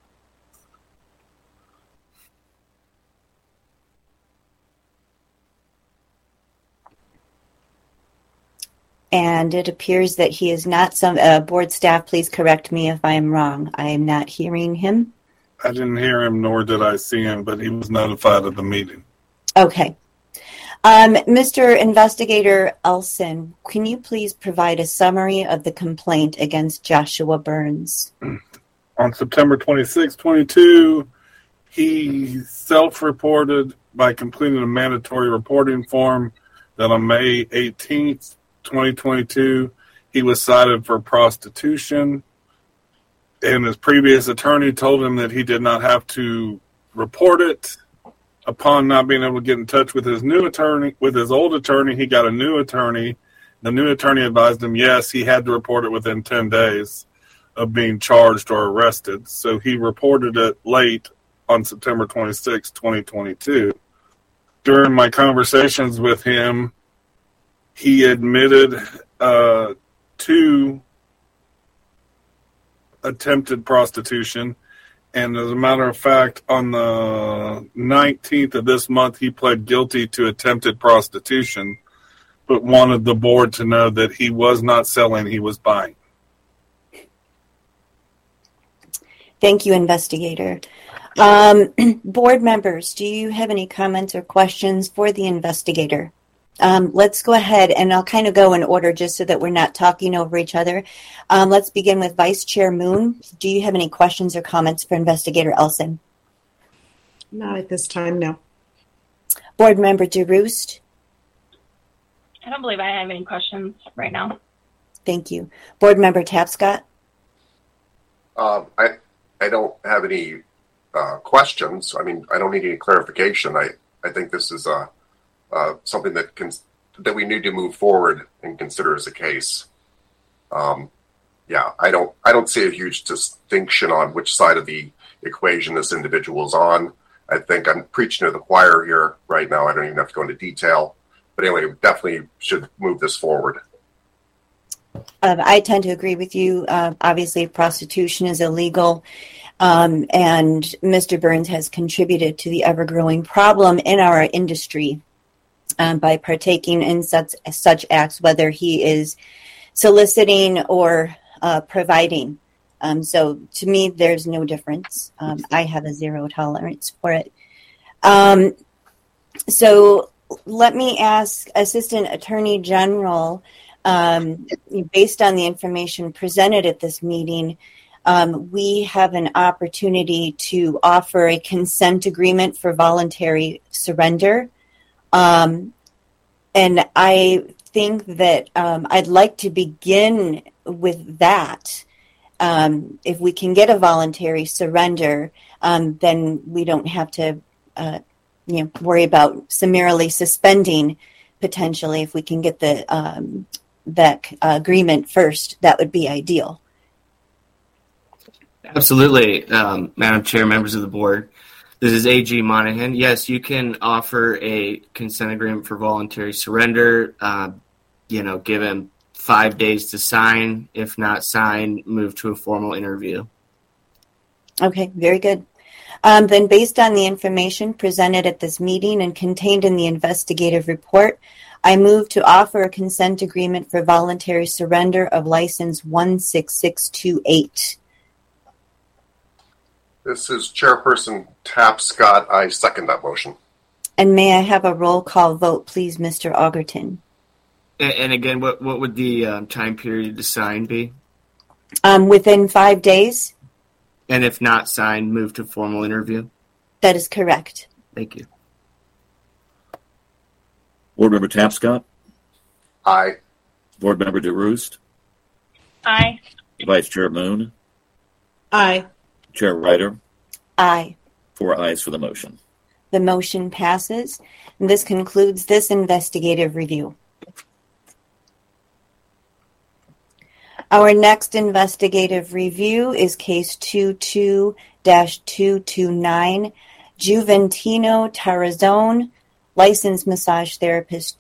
And it appears that he is not. Some board staff, please correct me if I am wrong. I am not hearing him. I didn't hear him, nor did I see him, but he was notified of the meeting. Okay. Mr. Investigator Elson, can you please provide a summary of the complaint against Joshua Burns? On September 26, 22, he self-reported by completing a mandatory reporting form that on May 18th, 2022, he was cited for prostitution, and his previous attorney told him that he did not have to report it. Upon not being able to get in touch with his new attorney, with his old attorney, he got a new attorney. The new attorney advised him, yes, he had to report it within 10 days of being charged or arrested. So he reported it late on September 26, 2022. During my conversations with him, he admitted to attempted prostitution. And as a matter of fact, on the 19th of this month, he pled guilty to attempted prostitution, but wanted the board to know that he was not selling, he was buying. Thank you, Investigator. Board members, do you have any comments or questions for the investigator? Let's go ahead, and I'll kind of go in order just so that we're not talking over each other. Let's begin with Vice Chair Moon. Do you have any questions or comments for Investigator Elson? Not at this time, no. Board Member DeRoost? I don't believe I have any questions right now. Thank you. Board Member Tapscott? I don't have any questions. I mean, I don't need any clarification. I think this is something that we need to move forward and consider as a case. I don't see a huge distinction on which side of the equation this individual is on. I think I'm preaching to the choir here right now. I don't even have to go into detail. But anyway, we definitely should move this forward. I tend to agree with you. Obviously, prostitution is illegal. And Mr. Burns has contributed to the ever-growing problem in our industry by partaking in such acts, whether he is soliciting or providing. So to me, there's no difference. I have a zero tolerance for it. So let me ask Assistant Attorney General, based on the information presented at this meeting, we have an opportunity to offer a consent agreement for voluntary surrender. And I think that I'd like to begin with that. If we can get a voluntary surrender, then we don't have to worry about summarily suspending potentially. If we can get the that agreement first, that would be ideal. Absolutely, Madam Chair, members of the board. This is A.G. Monahan. Yes, you can offer a consent agreement for voluntary surrender. Give him 5 days to sign. If not signed, move to a formal interview. Okay, very good. Then based on the information presented at this meeting and contained in the investigative report, I move to offer a consent agreement for voluntary surrender of license 16628. This is Chairperson Tapscott. I second that motion. And may I have a roll call vote, please, Mr. Augerton? And again, what would the time period to sign be? Within 5 days. And if not signed, move to formal interview? That is correct. Thank you. Board Member Tapscott, Aye. Board Member DeRoost, Aye. Vice Chair Moon, Aye. Chair Ryder, Aye. 4 ayes for the motion. The motion passes, and this concludes this investigative review. Our next investigative review is case 22-229, Juventino Tarazone, licensed massage therapist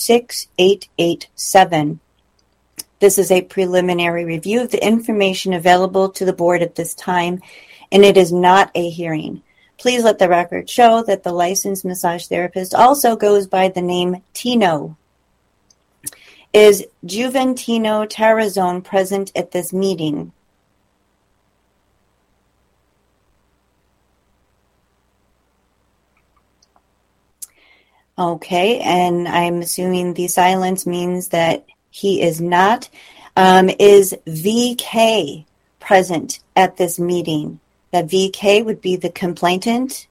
26887. This is a preliminary review of the information available to the board at this time, and it is not a hearing. Please let the record show that the licensed massage therapist also goes by the name Tino. Is Juventino Tarazone present at this meeting? Okay, and I'm assuming the silence means that he is not. Is VK present at this meeting? That VK would be the complainant.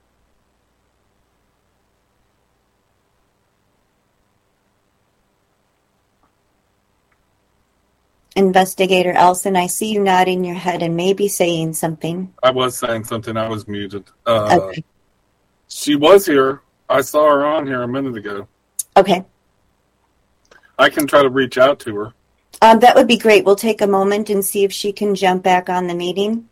Investigator Elson, I see you nodding your head and maybe saying something. I was saying something. I was muted. Okay. She was here. I saw her on here a minute ago. Okay. I can try to reach out to her. That would be great. We'll take a moment and see if she can jump back on the meeting.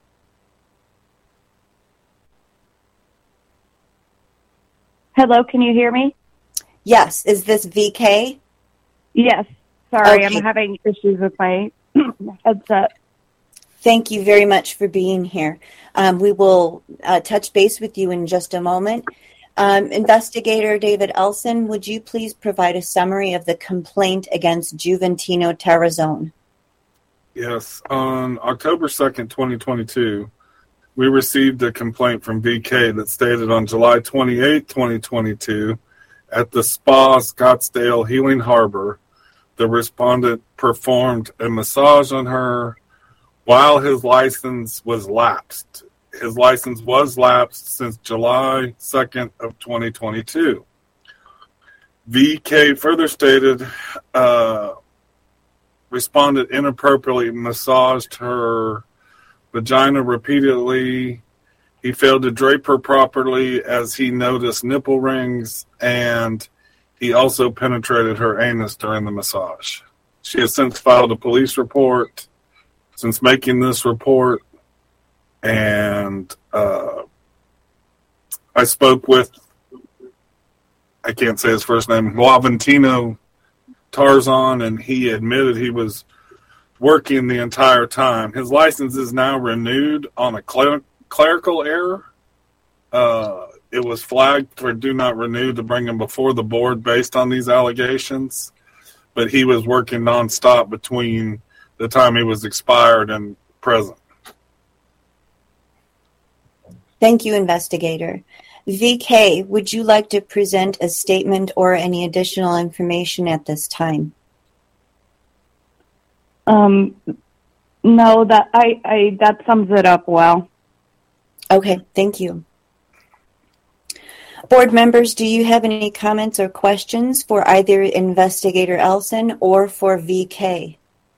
Hello, can you hear me? Yes. Is this VK? Yes. Sorry, Okay. I'm having issues with my headset. Thank you very much for being here. We will touch base with you in just a moment. Investigator David Elson, would you please provide a summary of the complaint against Juventino Tarazone? Yes. On October 2nd, 2022, we received a complaint from VK that stated on July 28, 2022, at the spa Scottsdale Healing Harbor, the respondent performed a massage on her while his license was lapsed. His license was lapsed since July 2nd of 2022. VK further stated, respondent inappropriately massaged her vagina repeatedly. He failed to drape her properly as he noticed nipple rings, and he also penetrated her anus during the massage. She has since filed a police report since making this report, and I spoke with, I can't say his first name, Juventino Tarazone, and he admitted he was working the entire time. His license is now renewed on a clerical error. It was flagged for do not renew to bring him before the board based on these allegations, but he was working nonstop between the time he was expired and present. Thank you, Investigator. VK, would you like to present a statement or any additional information at this time? No, that sums it up well. Okay, thank you. Board members, do you have any comments or questions for either Investigator Elson or for VK?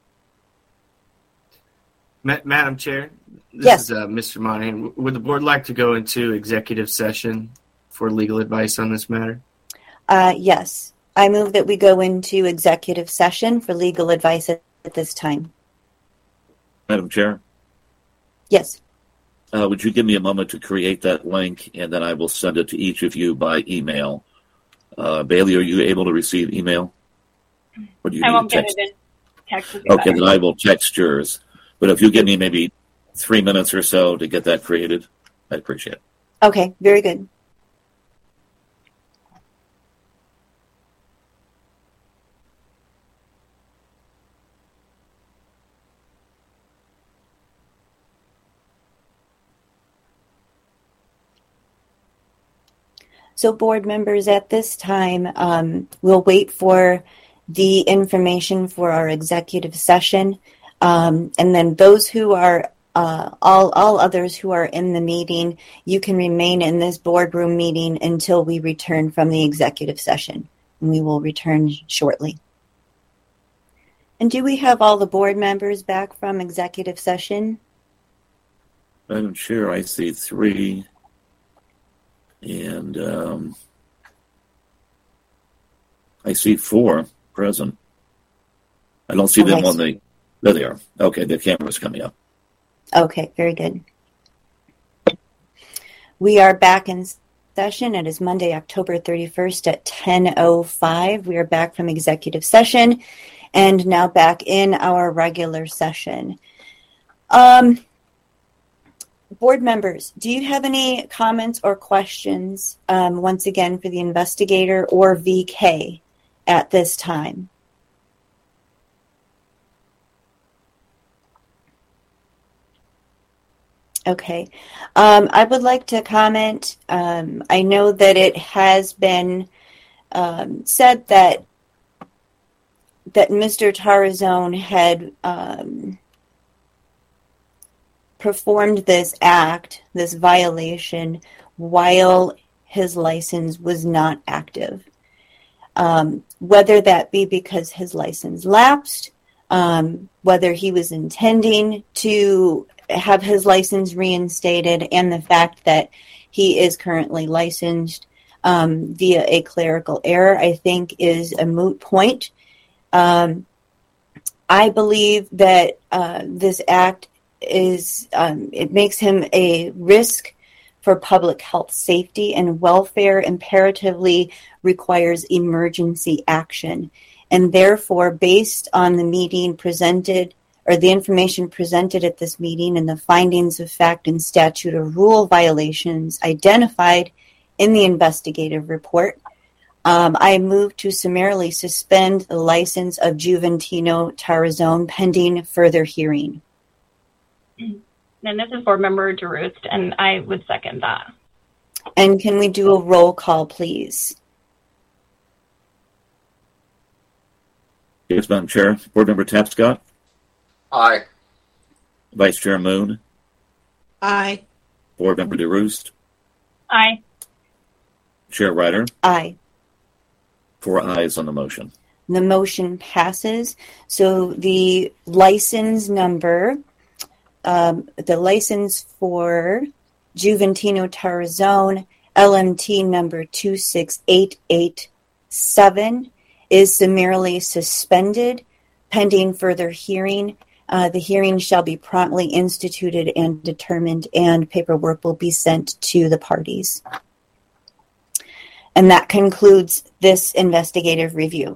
Madam Chair, this Yes. is Mr. Monahan. Would the board like to go into executive session for legal advice on this matter? Yes. I move that we go into executive session for legal advice at this time. Madam Chair, Yes. would you give me a moment to create that link, and then I will send it to each of you by email. Bailey, are you able to receive email? Or do you I need won't to get text? it in text. Okay, then I will text yours. But if you give me maybe 3 minutes or so to get that created, I'd appreciate it. Okay, very good. So board members, at this time, we'll wait for the information for our executive session. And then those who are all others who are in the meeting, you can remain in this boardroom meeting until we return from the executive session. And we will return shortly. And do we have all the board members back from executive session? Madam Chair, I see 3. And I see 4 present. I don't see them on the... There they are. Okay, the camera's coming up. Okay, very good. We are back in session. It is Monday, October 31st at 10:05. We are back from executive session and now back in our regular session. Board members, do you have any comments or questions, once again, for the investigator or VK at this time? Okay. I would like to comment. I know that it has been said that Mr. Tarazone had performed this act, this violation, while his license was not active. Whether that be because his license lapsed, whether he was intending to have his license reinstated, and the fact that he is currently licensed via a clerical error, I think is a moot point. I believe that this act is, it makes him a risk for public health safety and welfare, imperatively requires emergency action. And therefore, based on the meeting presented, or the information presented at this meeting and the findings of fact and statute or rule violations identified in the investigative report, I move to summarily suspend the license of Juventino Tarazone pending further hearing. And this is Board Member DeRoost, and I would second that. And can we do a roll call, please? Yes, Madam Chair. Board Member Tapscott? Aye. Vice Chair Moon? Aye. Board Member DeRoost? Aye. Chair Ryder? Aye. 4 ayes on the motion. The motion passes. So the license number, the license for Juventino Tarazone, LMT number 26887, is summarily suspended pending further hearing. The hearing shall be promptly instituted and determined, and paperwork will be sent to the parties. And that concludes this investigative review.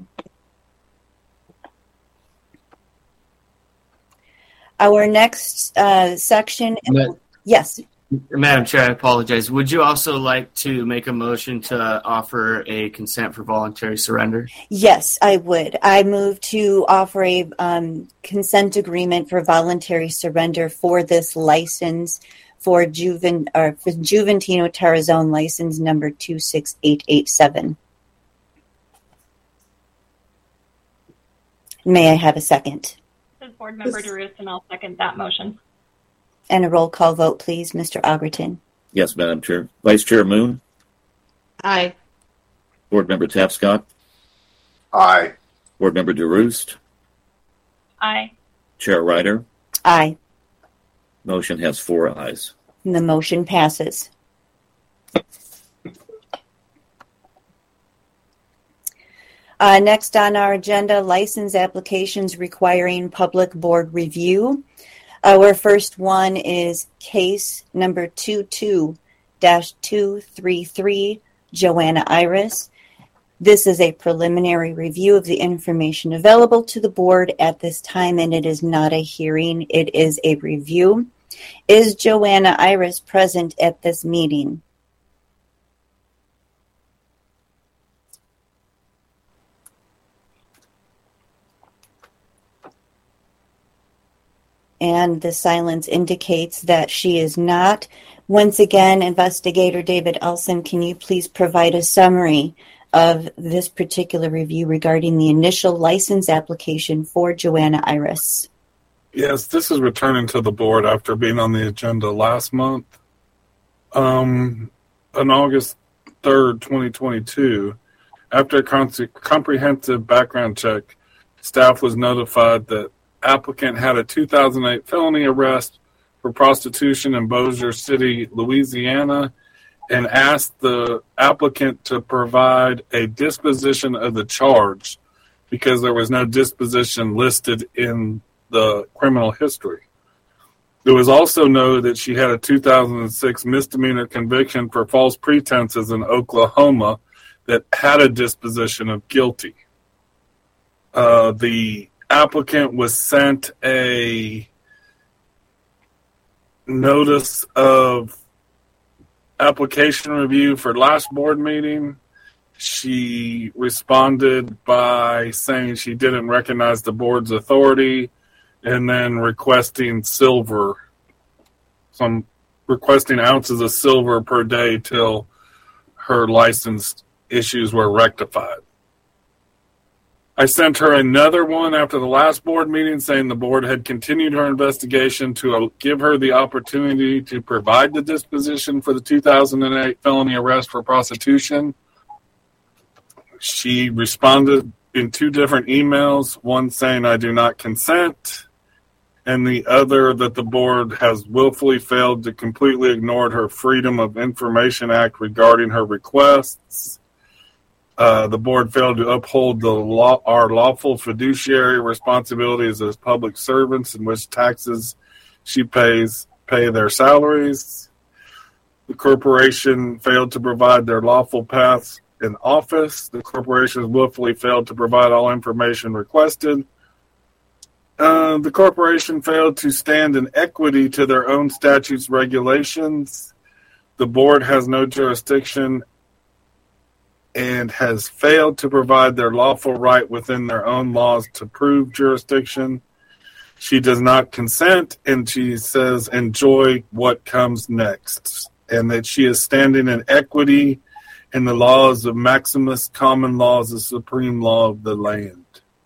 Our next section. Yes. Madam Chair, I apologize. Would you also like to make a motion to offer a consent for voluntary surrender? Yes, I would. I move to offer a consent agreement for voluntary surrender for this license for Juventino Tarazone license number 26887. May I have a second? This is Board Member DeRoost, and I'll second that motion. And a roll call vote, please, Mr. Ogreton. Yes, Madam Chair. Vice Chair Moon? Aye. Board Member Tapscott? Aye. Board Member DeRoost? Aye. Chair Ryder? Aye. Motion has 4 ayes. And the motion passes. Next on our agenda, license applications requiring public board review. Our first one is case number 22-233, Joanna Iris. This is a preliminary review of the information available to the board at this time, and it is not a hearing. It is a review. Is Joanna Iris present at this meeting? And the silence indicates that she is not. Once again, Investigator David Elson, can you please provide a summary of this particular review regarding the initial license application for Joanna Iris? Yes, this is returning to the board after being on the agenda last month. On August 3rd, 2022, after a comprehensive background check, staff was notified that applicant had a 2008 felony arrest for prostitution in Bossier City, Louisiana, and asked the applicant to provide a disposition of the charge because there was no disposition listed in the criminal history. It was also noted that she had a 2006 misdemeanor conviction for false pretenses in Oklahoma that had a disposition of guilty. The applicant was sent a notice of application review for last board meeting. She responded by saying she didn't recognize the board's authority and then requesting requesting ounces of silver per day till her license issues were rectified. I sent her another one after the last board meeting saying the board had continued her investigation to give her the opportunity to provide the disposition for the 2008 felony arrest for prostitution. She responded in two different emails, one saying I do not consent, and the other that the board has willfully failed to completely ignore her Freedom of Information Act regarding her requests. The board failed to uphold our lawful fiduciary responsibilities as public servants in which taxes she pay their salaries. The corporation failed to provide their lawful paths in office. The corporation has willfully failed to provide all information requested. The corporation failed to stand in equity to their own statutes, regulations. The board has no jurisdiction and has failed to provide their lawful right within their own laws to prove jurisdiction. She does not consent, and she says, enjoy what comes next, and that she is standing in equity in the laws of Maximus, common laws, the supreme law of the land.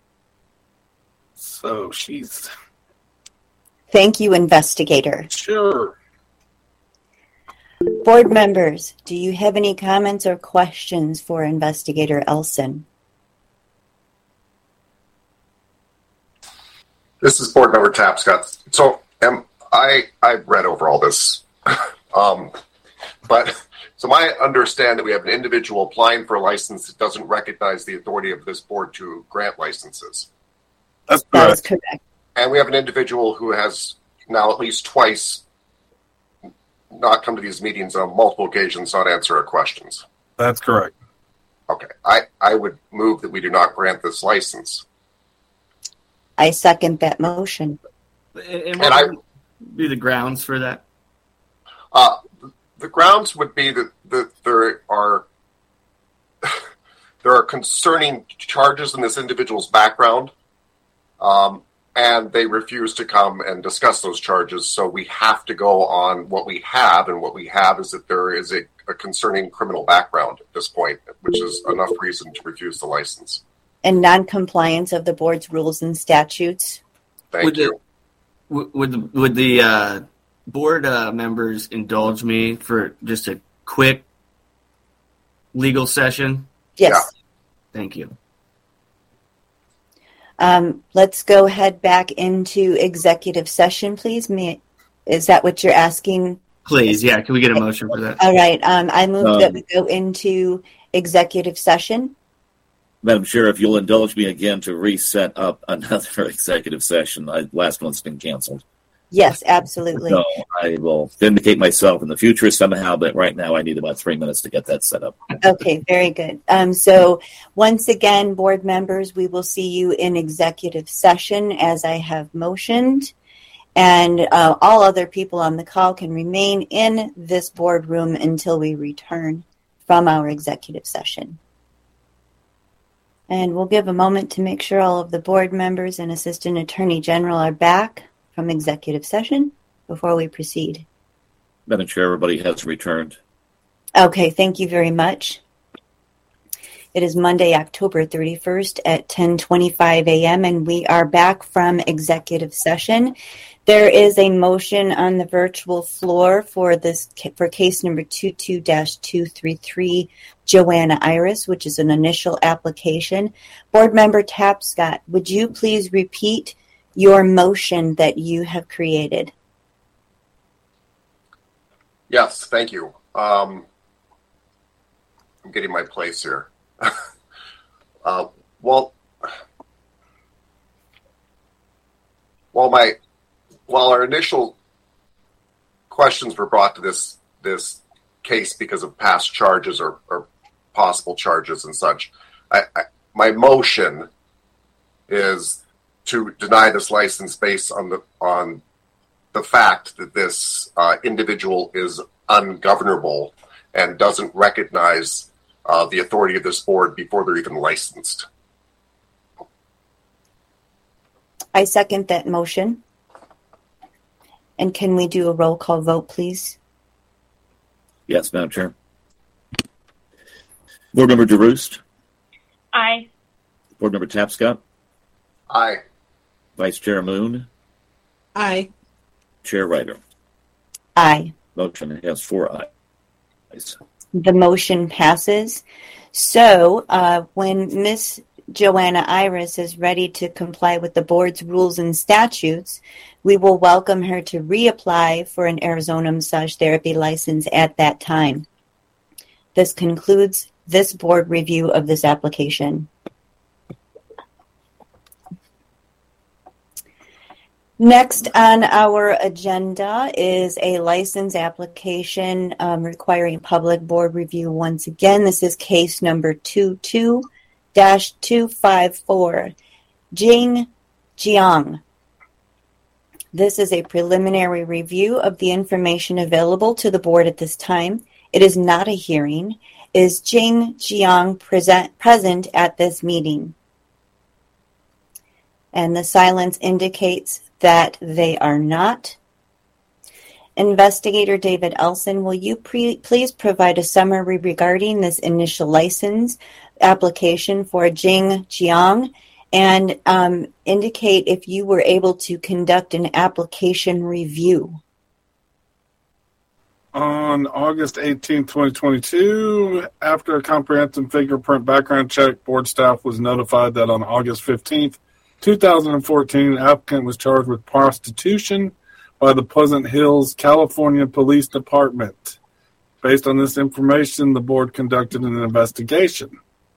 So she's... Thank you, investigator. Sure. Board members, do you have any comments or questions for Investigator Elson? This is Board Member Tapscott. So I've read over all this. But I understand that we have an individual applying for a license that doesn't recognize the authority of this board to grant licenses. That's correct. That is correct. And we have an individual who has now at least twice not come to these meetings on multiple occasions, not answer our questions. That's correct. Okay. I would move that we do not grant this license. I second that motion. And what would be the grounds for that? The grounds would be that there are concerning charges in this individual's background, and they refuse to come and discuss those charges. So we have to go on what we have, and what we have is that there is a concerning criminal background at this point, which is enough reason to refuse the license. And non-compliance of the board's rules and statutes. Thank you. Would the board members indulge me for just a quick legal session? Yes. Yeah. Thank you. Let's go head back into executive session, please. Is that what you're asking? Please, yeah. Can we get a motion for that? All right. I move that we go into executive session. Madam Chair, if you'll indulge me again to reset up another executive session. Last one's been canceled. Yes, absolutely. So I will vindicate myself in the future somehow, but right now I need about 3 minutes to get that set up. Okay, very good. So once again, board members, we will see you in executive session as I have motioned. And all other people on the call can remain in this boardroom until we return from our executive session. And we'll give a moment to make sure all of the board members and Assistant Attorney General are back from executive session before we proceed. Madam Chair, everybody has returned. Okay, thank you very much. It is Monday, October 31st at 10:25 a.m., and we are back from executive session. There is a motion on the virtual floor for case number 22-233, Joanna Iris, which is an initial application. Board Member Tapscott, would you please repeat your motion that you have created? Yes, thank you. I'm getting my place here. While our initial questions were brought to this case because of past charges or possible charges and such, my motion is to deny this license based on the fact that this individual is ungovernable and doesn't recognize the authority of this board before they're even licensed. I second that motion. And can we do a roll call vote, please? Yes, Madam Chair. Board Member DeRoost? Aye. Board Member Tapscott? Aye. Vice Chair Moon? Aye. Chair Ryder? Aye. Motion has 4 ayes. The motion passes. So when Ms. Joanna Iris is ready to comply with the board's rules and statutes, we will welcome her to reapply for an Arizona massage therapy license at that time. This concludes this board review of this application. Next on our agenda is a license application requiring public board review once again. This is case number 22-254, Jing Jiang. This is a preliminary review of the information available to the board at this time. It is not a hearing. Is Jing Jiang present at this meeting? And the silence indicates that they are not. Investigator David Elson, will you please provide a summary regarding this initial license application for Jing Jiang and indicate if you were able to conduct an application review? On August 18, 2022, after a comprehensive fingerprint background check, board staff was notified that on August 15th, 2014, the applicant was charged with prostitution by the Pleasant Hills, California Police Department. Based on this information, the board conducted an investigation.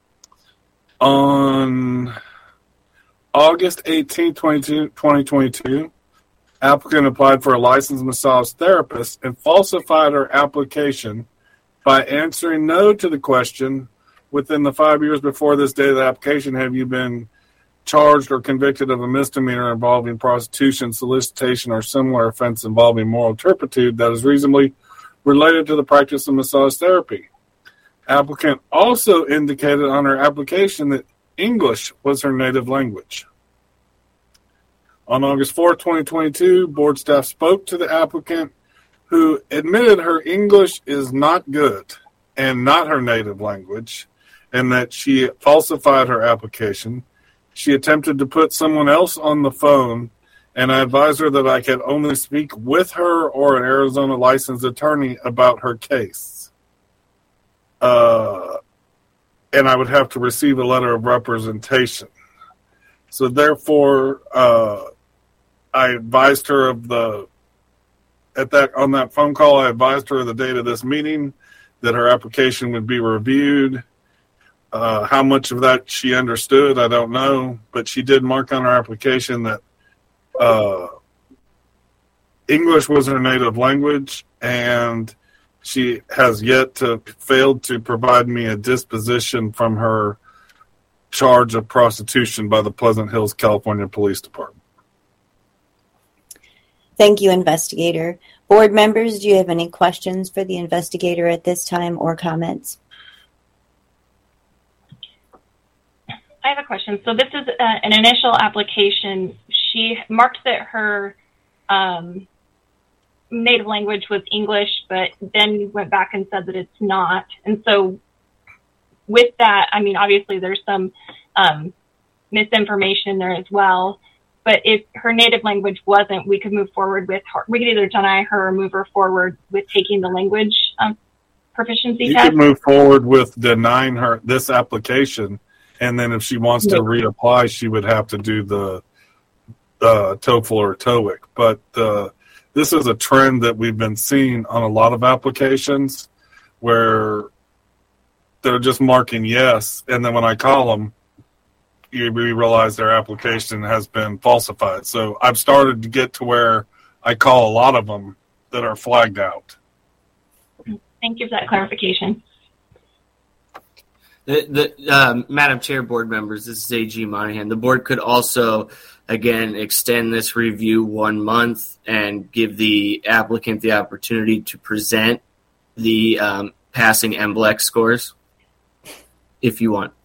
On August 18, 2022, applicant applied for a licensed massage therapist and falsified her application by answering no to the question, within the 5 years before this date of the application, have you been charged or convicted of a misdemeanor involving prostitution, solicitation, or similar offense involving moral turpitude that is reasonably related to the practice of massage therapy. Applicant also indicated on her application that English was her native language. On August 4, 2022, board staff spoke to the applicant, who admitted her English is not good and not her native language, and that she falsified her application. She attempted to put someone else on the phone, and I advised her that I could only speak with her or an Arizona licensed attorney about her case. And I would have to receive a letter of representation. So therefore, I advised her of on that phone call, I advised her of the date of this meeting, that her application would be reviewed. How much of that she understood, I don't know, but she did mark on her application that English was her native language, and she has failed to provide me a disposition from her charge of prostitution by the Pleasant Hills, California Police Department. Thank you, investigator. Board members, do you have any questions for the investigator at this time or comments? I have a question. So this is an initial application. She marked that her native language was English, but then went back and said that it's not. And so with that, I mean, obviously there's some misinformation there as well. But if her native language wasn't, we could move forward with her. We could either deny her or move her forward with taking the language proficiency test. You could move forward with denying her this application, and then if she wants to reapply, she would have to do the TOEFL or TOEIC. But this is a trend that we've been seeing on a lot of applications where they're just marking yes, and then when I call them, we realize their application has been falsified. So I've started to get to where I call a lot of them that are flagged out. Thank you for that clarification. Madam Chair, board members, this is A.G. Monahan. The board could also, again, extend this review 1 month and give the applicant the opportunity to present the passing MBLEX scores, if you want.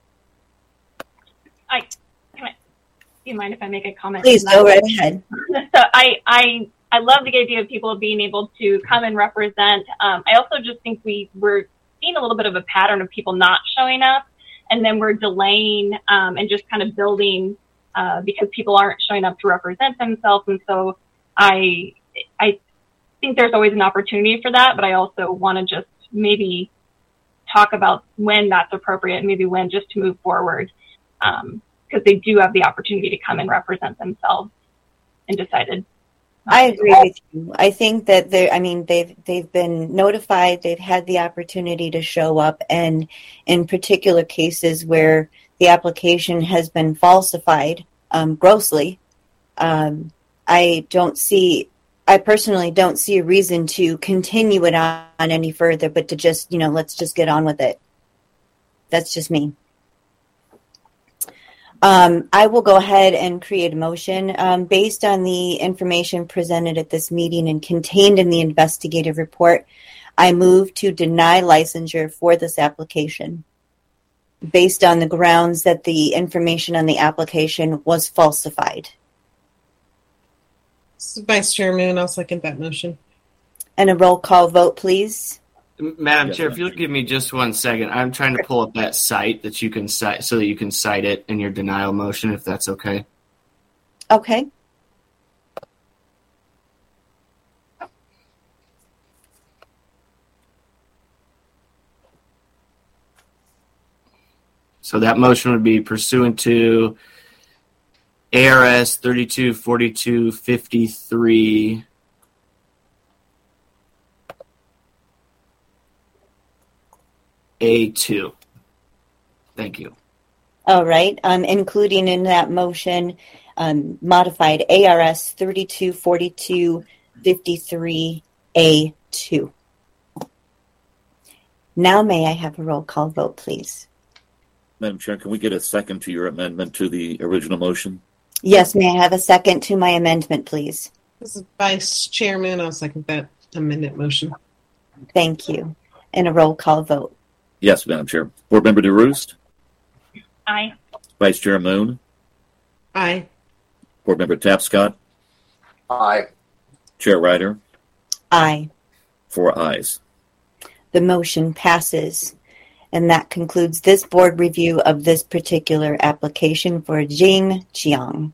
Do you mind if I make a comment? Please go right ahead. So I love the idea of people being able to come and represent. I also just think we're seeing a little bit of a pattern of people not showing up, and then we're delaying and just kind of building because people aren't showing up to represent themselves. And so I think there's always an opportunity for that, but I also want to just maybe talk about when that's appropriate and maybe when just to move forward. Because they do have the opportunity to come and represent themselves and decided. I agree with you. I think that they've been notified, they've had the opportunity to show up, and in particular cases where the application has been falsified grossly, I personally don't see a reason to continue it on any further, but to just, let's just get on with it. That's just me. I will go ahead and create a motion based on the information presented at this meeting and contained in the investigative report. I move to deny licensure for this application based on the grounds that the information on the application was falsified. Vice Chair Moon, I'll second that motion. And a roll call vote, please. Madam Chair, if you'll give me just 1 second, I'm trying to pull up that site that you can cite so that you can cite it in your denial motion, if that's okay. Okay. So that motion would be pursuant to ARS 324253. A2. Thank you. All right. Including in that motion modified ARS 324253A2. Now may I have a roll call vote, please? Madam Chair, can we get a second to your amendment to the original motion? Yes, may I have a second to my amendment, please? This is Vice Chairman. I'll second that amended motion. Thank you. And a roll call vote. Yes, Madam Chair. Board Member DeRoost? Aye. Vice Chair Moon? Aye. Board Member Tapscott? Aye. Chair Ryder? Aye. 4 ayes. The motion passes. And that concludes this board review of this particular application for Jing Jiang.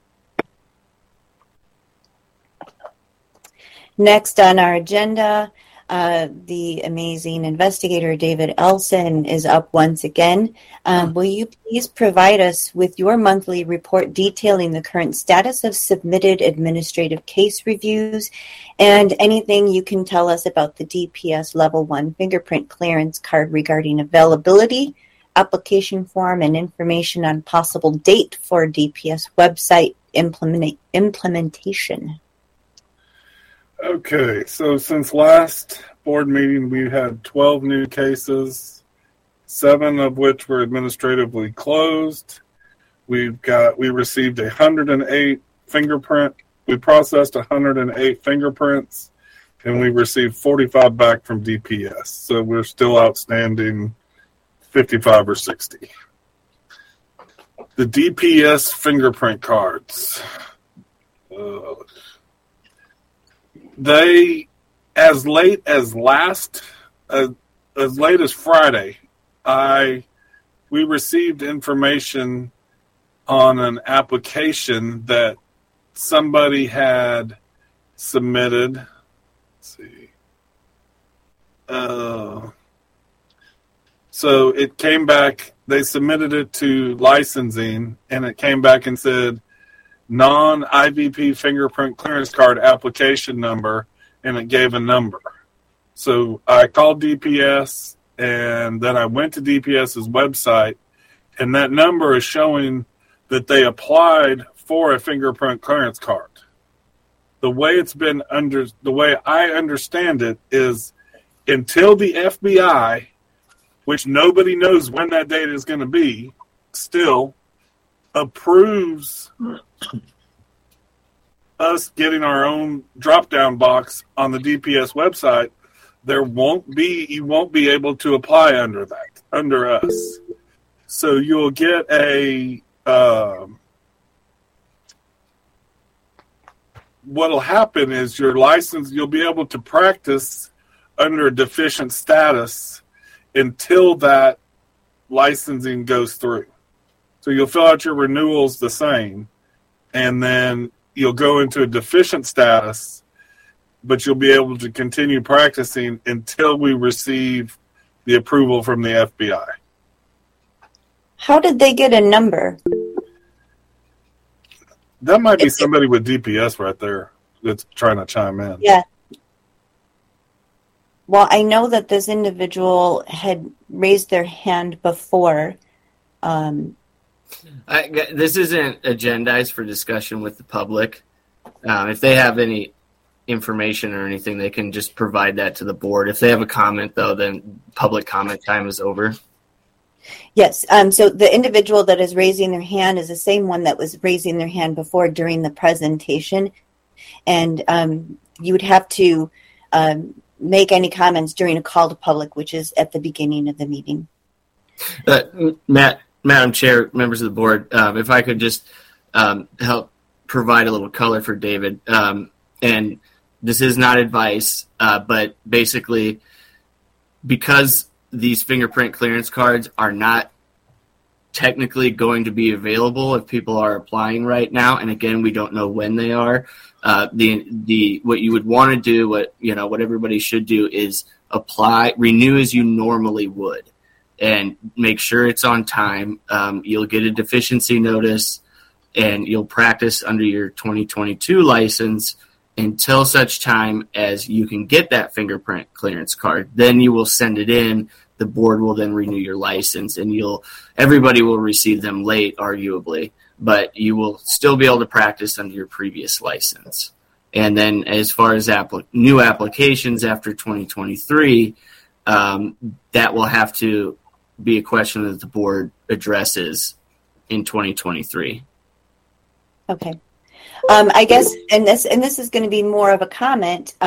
Next on our agenda, the amazing investigator David Elson is up once again. Will you please provide us with your monthly report detailing the current status of submitted administrative case reviews and anything you can tell us about the DPS Level 1 fingerprint clearance card regarding availability, application form, and information on possible date for DPS website implementation? Okay, so since last board meeting, we had 12 new cases, 7 of which were administratively closed. We received 108 fingerprint. We processed 108 fingerprints, and we received 45 back from DPS. So we're still outstanding 55 or 60. The DPS fingerprint cards. They, as late as Friday, I we received information on an application that somebody had submitted. Let's see. So it came back, they submitted it to licensing, and it came back and said, non-IVP fingerprint clearance card application number, and it gave a number. So I called DPS, and then I went to DPS's website, and that number is showing that they applied for a fingerprint clearance card. The way I understand it is until the FBI, which nobody knows when that date is going to be, still approves us getting our own drop-down box on the DPS website, you won't be able to apply under us. So you'll get what'll happen is your license, you'll be able to practice under a deficient status until that licensing goes through. So you'll fill out your renewals the same, and then you'll go into a deficient status, but you'll be able to continue practicing until we receive the approval from the FBI. How did they get a number? That might be somebody with DPS right there that's trying to chime in. Yeah. Well, I know that this individual had raised their hand before. This isn't agendized for discussion with the public. If they have any information or anything, they can just provide that to the board. If they have a comment, though, then public comment time is over. Yes. So the individual that is raising their hand is the same one that was raising their hand before during the presentation. And you would have to make any comments during a call to public, which is at the beginning of the meeting. Madam Chair, members of the board, if I could just help provide a little color for David. And this is not advice, but basically because these fingerprint clearance cards are not technically going to be available if people are applying right now, and again, we don't know when they are. What you would want to do, what everybody should do is renew as you normally would, and make sure it's on time. You'll get a deficiency notice, and you'll practice under your 2022 license until such time as you can get that fingerprint clearance card. Then you will send it in. The board will then renew your license, and everybody will receive them late, arguably, but you will still be able to practice under your previous license. And then as far as new applications after 2023, that will have to be a question that the board addresses in 2023. Okay. I guess, and this is going to be more of a comment,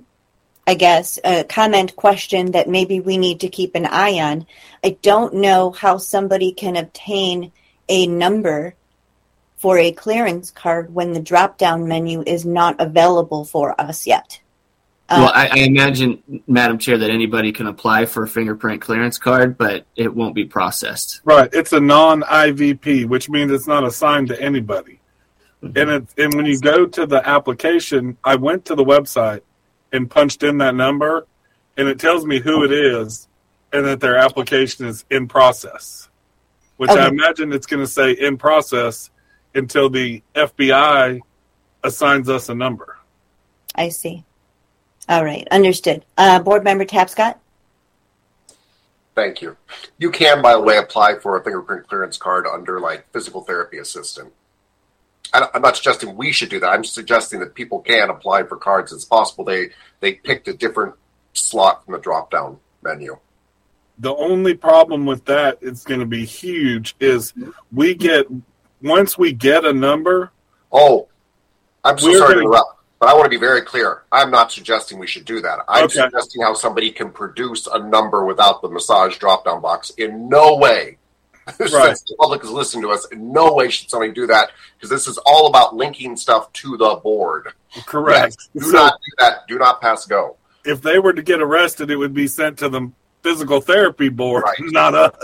a comment question that maybe we need to keep an eye on. I don't know how somebody can obtain a number for a clearance card when the drop-down menu is not available for us yet. Well, I imagine, Madam Chair, that anybody can apply for a fingerprint clearance card, but it won't be processed. Right. It's a non-IVP, which means it's not assigned to anybody. And when you go to the application, I went to the website and punched in that number, and it tells me who it is and that their application is in process, which I imagine it's going to say in process until the FBI assigns us a number. I see. All right. Understood. Board Member Tapscott? Thank you. You can, by the way, apply for a fingerprint clearance card under, physical therapy assistant. I'm not suggesting we should do that. I'm suggesting that people can apply for cards. It's possible they picked a different slot from the drop-down menu. The only problem with that, it's going to be huge, is once we get a number... Oh, I'm so sorry to interrupt, but I want to be very clear. I'm not suggesting we should do that. I'm suggesting how somebody can produce a number without the massage drop-down box. In no way, since the public is listening to us, in no way should somebody do that, because this is all about linking stuff to the board. Correct. Yes, do not do that. Do not pass go. If they were to get arrested, it would be sent to the physical therapy board, not us.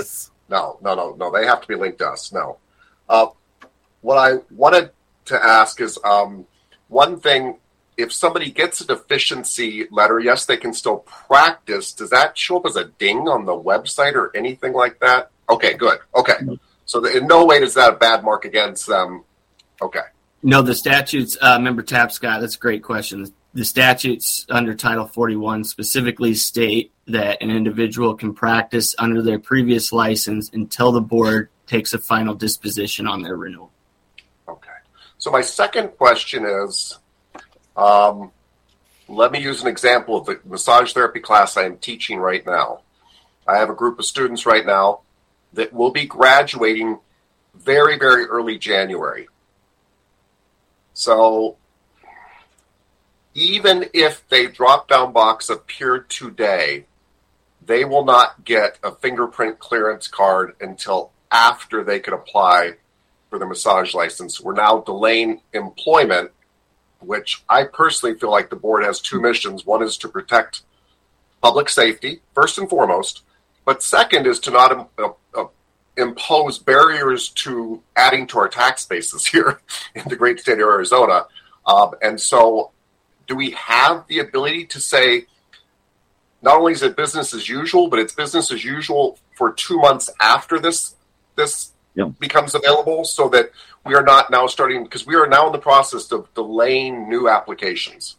No. They have to be linked to us. No. What I wanted to ask is one thing. If somebody gets a deficiency letter, yes, they can still practice. Does that show up as a ding on the website or anything like that? Okay, good. Okay. So in no way is that a bad mark against them. Okay. No, the statutes, Member Tapscott, that's a great question. The statutes under Title 41 specifically state that an individual can practice under their previous license until the board takes a final disposition on their renewal. Okay. So my second question is, let me use an example of the massage therapy class I am teaching right now. I have a group of students right now that will be graduating very, very early January. So even if the drop-down box appeared today, they will not get a fingerprint clearance card until after they could apply for the massage license. We're now delaying employment, which I personally feel like the board has two missions. One is to protect public safety, first and foremost, but second is to not impose barriers to adding to our tax bases here in the great state of Arizona. And so do we have the ability to say, not only is it business as usual, but it's business as usual for 2 months after this becomes available, so that we are not now starting, because we are now in the process of delaying new applications.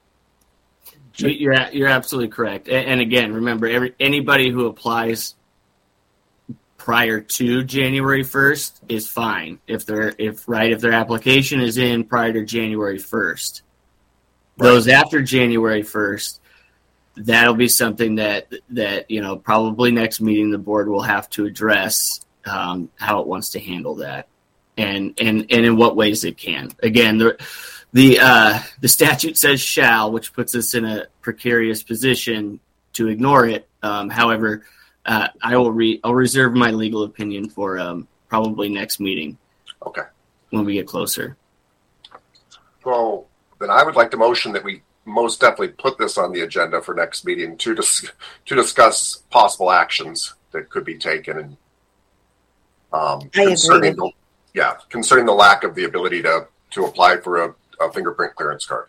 You're absolutely correct. And again, remember, anybody who applies prior to January 1st is fine if their application is in prior to January 1st. Right. Those after January 1st, that'll be something that probably next meeting the board will have to address how it wants to handle that, and in what ways it can. Again, the statute says shall, which puts us in a precarious position to ignore it. However, I'll reserve my legal opinion for probably next meeting. Okay. When we get closer. Well, then I would like to motion that we most definitely put this on the agenda for next meeting to discuss possible actions that could be taken, and concerning the lack of the ability to apply for a fingerprint clearance card.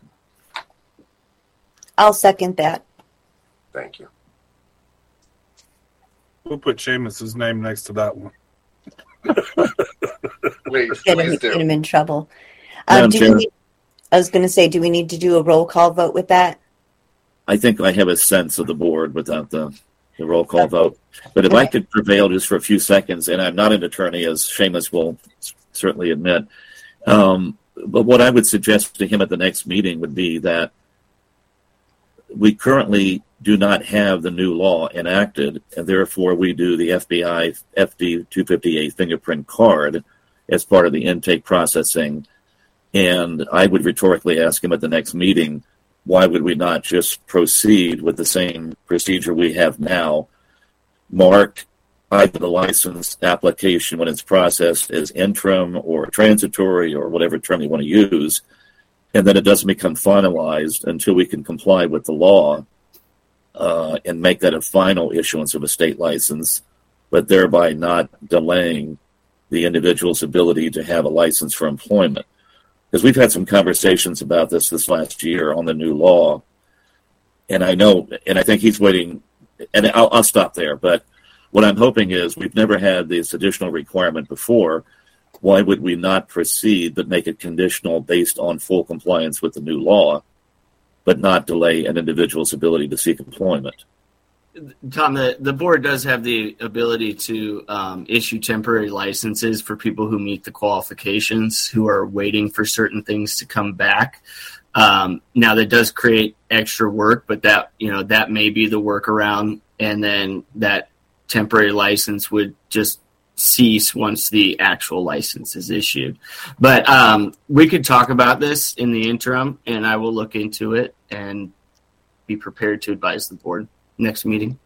I'll second that. Thank you. We'll put Seamus's name next to that one. Please Get do. him in trouble. Madam Chair. I was going to say, do we need to do a roll call vote with that? I think I have a sense of the board without the roll call vote. But if I could prevail just for a few seconds, and I'm not an attorney, as Seamus will certainly admit, but what I would suggest to him at the next meeting would be that we currently do not have the new law enacted, and therefore we do the FBI FD-258 fingerprint card as part of the intake processing. And I would rhetorically ask him at the next meeting, why would we not just proceed with the same procedure we have now, mark either the license application when it's processed as interim or transitory or whatever term you want to use, and then it doesn't become finalized until we can comply with the law and make that a final issuance of a state license, but thereby not delaying the individual's ability to have a license for employment. Because we've had some conversations about this last year on the new law, and I think he's waiting, and I'll stop there, but what I'm hoping is we've never had this additional requirement before. Why would we not proceed but make it conditional based on full compliance with the new law, but not delay an individual's ability to seek employment? Tom, the board does have the ability to issue temporary licenses for people who meet the qualifications, who are waiting for certain things to come back. Now, that does create extra work, but that may be the workaround, and then that temporary license would just cease once the actual license is issued. But we could talk about this in the interim, and I will look into it and be prepared to advise the board next meeting.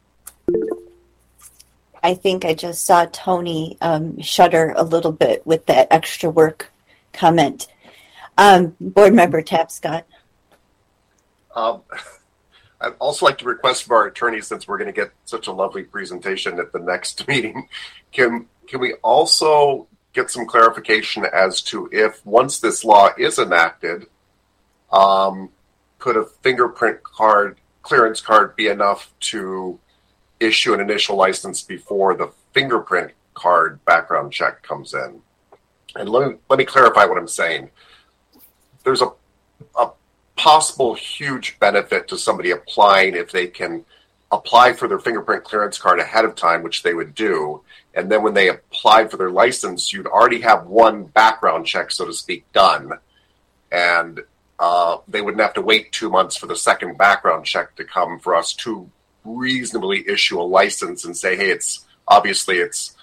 I think I just saw Tony shudder a little bit with that extra work comment. Board Member Tapscott. I'd also like to request of our attorney, since we're going to get such a lovely presentation at the next meeting, can we also get some clarification as to if, once this law is enacted, could a fingerprint clearance card be enough to issue an initial license before the fingerprint card background check comes in? And let me clarify what I'm saying. There's a possible huge benefit to somebody applying if they can apply for their fingerprint clearance card ahead of time, which they would do. And then when they apply for their license, you'd already have one background check, so to speak, done. And they wouldn't have to wait 2 months for the second background check to come for us to reasonably issue a license and say, hey, obviously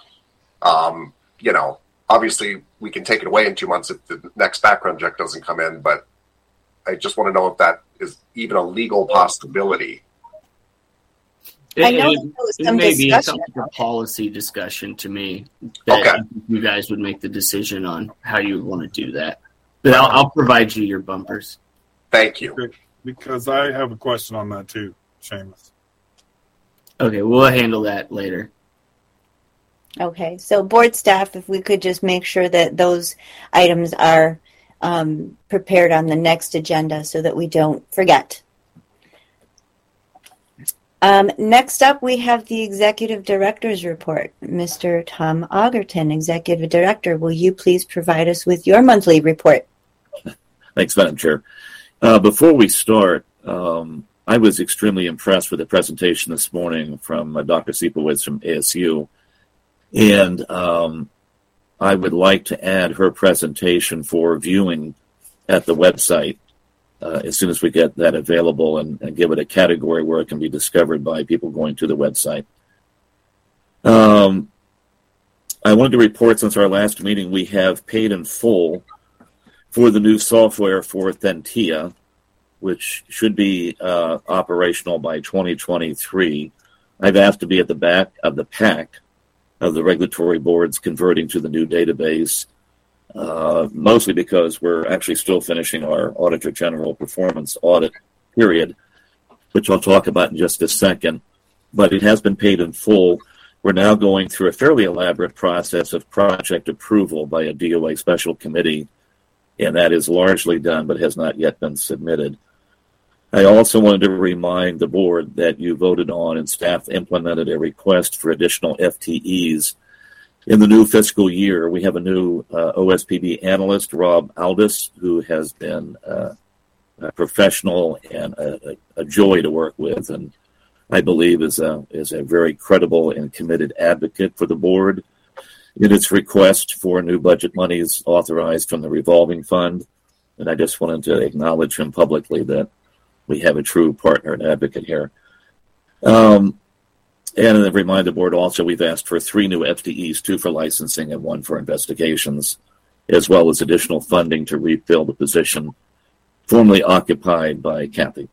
we can take it away in 2 months if the next background check doesn't come in. But I just want to know if that is even a legal possibility. I know it may be a policy discussion to me that you guys would make the decision on how you want to do that. But I'll provide you your bumpers. Thank you. Because I have a question on that too, Seamus. Okay, we'll handle that later. Okay, so board staff, if we could just make sure that those items are prepared on the next agenda so that we don't forget. Next up, we have the Executive Director's Report. Mr. Tom Augerton, Executive Director, will you please provide us with your monthly report? Thanks, Madam Chair. Before we start, I was extremely impressed with the presentation this morning from Dr. Siepowitz from ASU. And I would like to add her presentation for viewing at the website as soon as we get that available and give it a category where it can be discovered by people going to the website. I wanted to report, since our last meeting, we have paid in full for the new software for Thentia, which should be operational by 2023. I've asked to be at the back of the pack of the regulatory boards converting to the new database, mostly because we're actually still finishing our Auditor General performance audit period, which I'll talk about in just a second. But it has been paid in full. We're now going through a fairly elaborate process of project approval by a DOA special committee, and that is largely done but has not yet been submitted. I also wanted to remind the board that you voted on and staff implemented a request for additional FTEs. In the new fiscal year, we have a new OSPB analyst, Rob Aldis, who has been a professional and a joy to work with, and I believe is a very credible and committed advocate for the board in its request for new budget monies authorized from the revolving fund. And I just wanted to acknowledge him publicly that we have a true partner and advocate here. And I remind the board also we've asked for 3 new FTEs, 2 for licensing and 1 for investigations, as well as additional funding to refill the position formerly occupied by Kathy.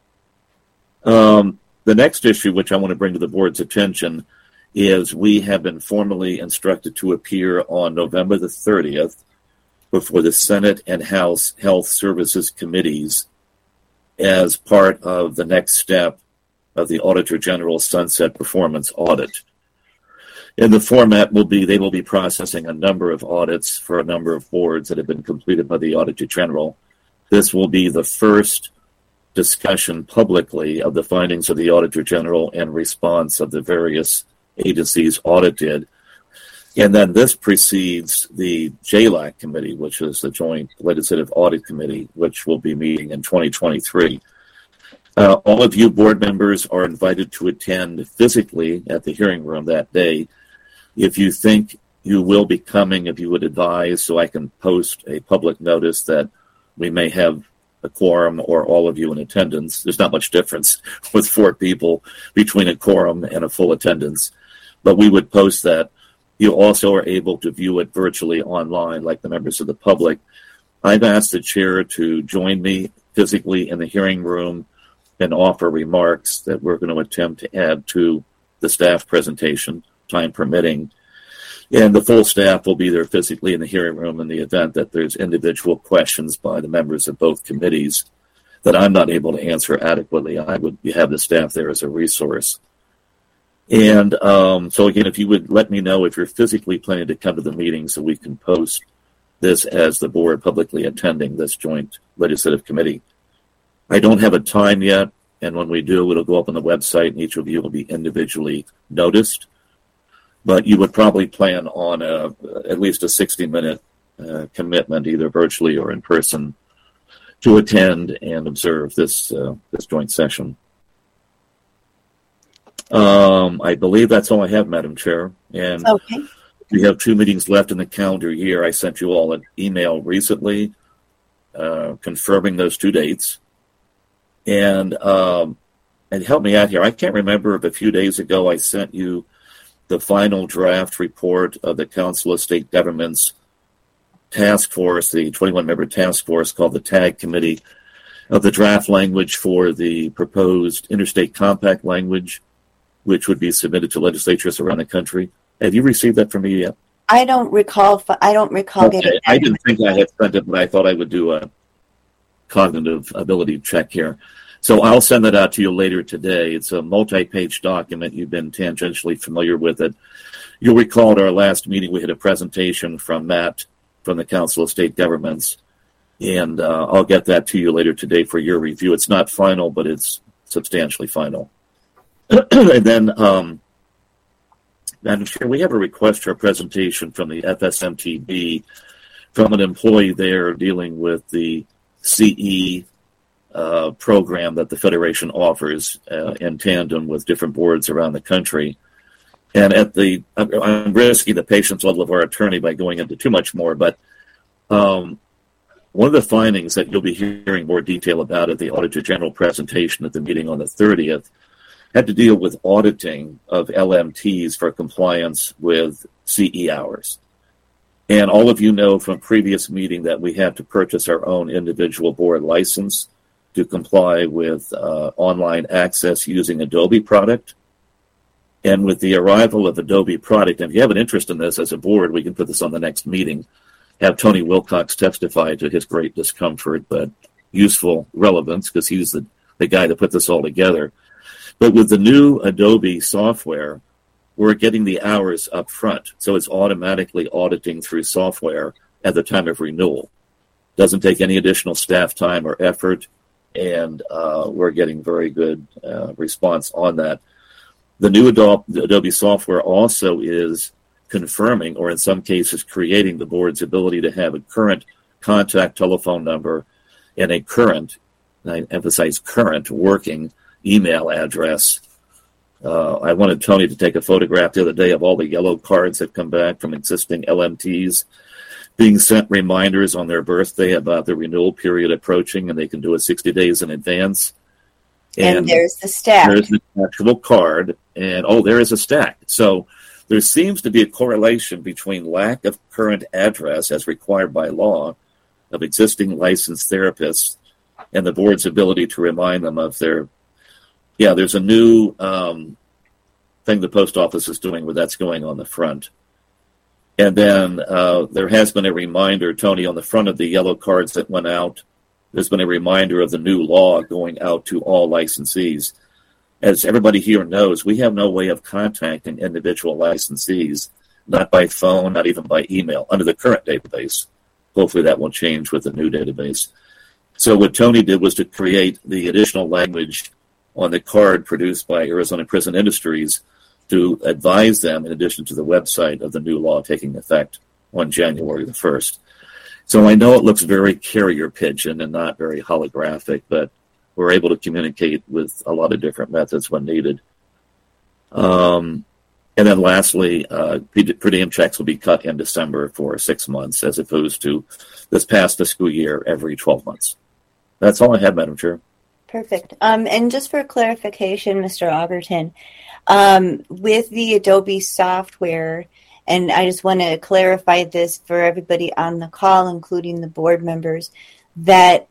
The next issue, which I want to bring to the board's attention, is we have been formally instructed to appear on November the 30th before the Senate and House Health Services Committees as part of the next step of the Auditor General Sunset Performance Audit. And the format will be, they will be processing a number of audits for a number of boards that have been completed by the Auditor General. This will be the first discussion publicly of the findings of the Auditor General and response of the various agencies audited. And then this precedes the JLAC committee, which is the Joint Legislative Audit Committee, which will be meeting in 2023. All of you board members are invited to attend physically at the hearing room that day. If you think you will be coming, if you would advise, so I can post a public notice that we may have a quorum or all of you in attendance. There's not much difference with 4 people between a quorum and a full attendance, but we would post that. You also are able to view it virtually online, like the members of the public. I've asked the chair to join me physically in the hearing room and offer remarks that we're going to attempt to add to the staff presentation, time permitting. And the full staff will be there physically in the hearing room in the event that there's individual questions by the members of both committees that I'm not able to answer adequately, I would have the staff there as a resource. And so again, if you would let me know if you're physically planning to come to the meeting so we can post this as the board publicly attending this joint legislative committee. I don't have a time yet, and when we do, it'll go up on the website, and each of you will be individually noticed. But you would probably plan on at least a 60-minute commitment, either virtually or in person, to attend and observe this joint session. I believe that's all I have, Madam Chair. And Okay. we have 2 meetings left in the calendar year. I sent you all an email recently confirming those 2 dates. And help me out here. I can't remember if a few days ago I sent you the final draft report of the Council of State Governments task force, the 21-member task force called the TAG Committee, of the draft language for the proposed interstate compact language, which would be submitted to legislatures around the country. Have you received that from me yet? I don't recall Okay. getting that. I didn't think I had sent it, but I thought I would do a cognitive ability check here. So I'll send that out to you later today. It's a multi-page document. You've been tangentially familiar with it. You'll recall at our last meeting we had a presentation from Matt from the Council of State Governments, and I'll get that to you later today for your review. It's not final, but it's substantially final. And then, Madam Chair, we have a request for a presentation from the FSMTB from an employee there dealing with the CE program that the Federation offers in tandem with different boards around the country. And I'm risking the patience level of our attorney by going into too much more, but one of the findings that you'll be hearing more detail about at the Auditor General presentation at the meeting on the 30th had to deal with auditing of LMTs for compliance with CE hours. And all of you know from previous meeting that we have to purchase our own individual board license to comply with online access using Adobe product. And with the arrival of Adobe product, and if you have an interest in this as a board, we can put this on the next meeting, have Tony Wilcox testify to his great discomfort, but useful relevance because he's the guy that put this all together. But with the new Adobe software, we're getting the hours up front. So it's automatically auditing through software at the time of renewal. Doesn't take any additional staff time or effort, and we're getting very good response on that. The new Adobe software also is confirming, or in some cases creating, the board's ability to have a current contact telephone number and a current, and I emphasize current, working email address. I wanted Tony to take a photograph the other day of all the yellow cards that come back from existing LMTs being sent reminders on their birthday about the renewal period approaching, and they can do it 60 days in advance. And there's the stack. There's the actual card, and there is a stack. So there seems to be a correlation between lack of current address as required by law of existing licensed therapists and the board's ability to remind them of their. Yeah, there's a new thing the post office is doing where that's going on the front. And then there has been a reminder, Tony, on the front of the yellow cards that went out. There's been a reminder of the new law going out to all licensees. As everybody here knows, we have no way of contacting individual licensees, not by phone, not even by email, under the current database. Hopefully that will change with the new database. So what Tony did was to create the additional language on the card produced by Arizona Prison Industries to advise them, in addition to the website, of the new law taking effect on January the 1st. So I know it looks very carrier pigeon and not very holographic, but we're able to communicate with a lot of different methods when needed. And then lastly, per diem checks will be cut in December for 6 months, as opposed to this past fiscal year every 12 months. That's all I have, Madam Chair. Perfect. And just for clarification, Mr. Augerton, with the Adobe software, and I just want to clarify this for everybody on the call, including the board members, that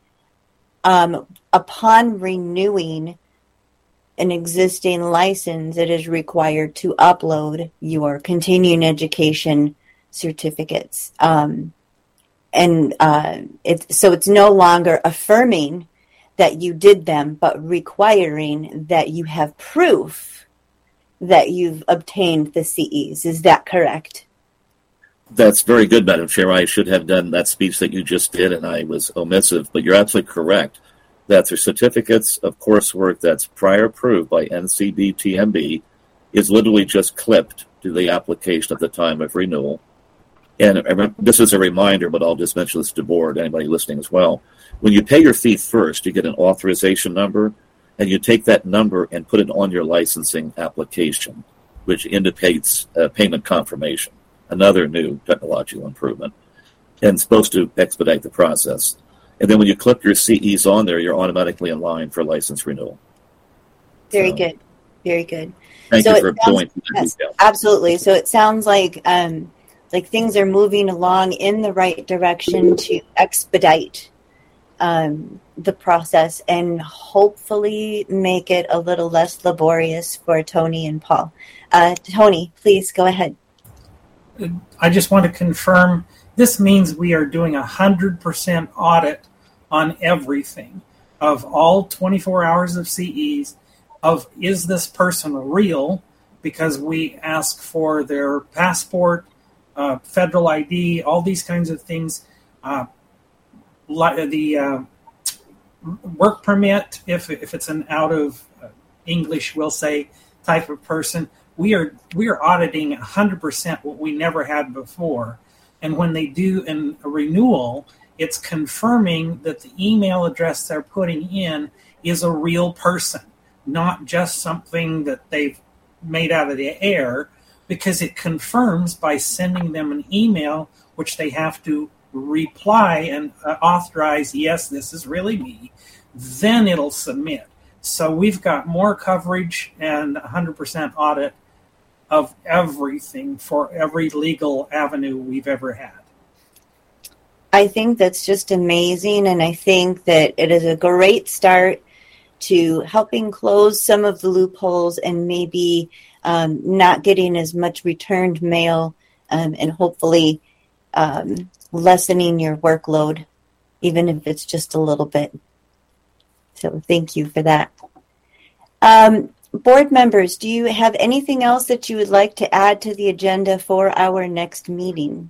upon renewing an existing license, it is required to upload your continuing education certificates. So it's no longer affirming that you did them, but requiring that you have proof that you've obtained the CEs. Is that correct? That's very good, Madam Chair. I should have done that speech that you just did, and I was omissive, but you're absolutely correct that the certificates of coursework that's prior approved by NCDTMB is literally just clipped to the application at the time of renewal. And this is a reminder, but I'll just mention this to the board, anybody listening as well. When you pay your fee first, you get an authorization number, and you take that number and put it on your licensing application, which indicates payment confirmation, another new technological improvement, and it's supposed to expedite the process. And then when you clip your CEs on there, you're automatically in line for license renewal. Very good. Very good. Thank you for going through that detail. Absolutely. So it sounds like things are moving along in the right direction to expedite the process and hopefully make it a little less laborious for Tony and Paul. Tony, please go ahead. I just want to confirm this means we are doing 100% audit on everything of all 24 hours of CEs of is this person real, because we ask for their passport, federal ID, all these kinds of things. The work permit, if it's an out of English, we'll say, type of person, we are auditing 100% what we never had before. And when they do a renewal, it's confirming that the email address they're putting in is a real person, not just something that they've made out of the air, because it confirms by sending them an email, which they have to reply and authorize, yes, this is really me, then it'll submit. So we've got more coverage and 100% audit of everything for every legal avenue we've ever had. I think that's just amazing, and I think that it is a great start to helping close some of the loopholes and maybe not getting as much returned mail and hopefully lessening your workload, even if it's just a little bit. So thank you for that. Board members, do you have anything else that you would like to add to the agenda for our next meeting?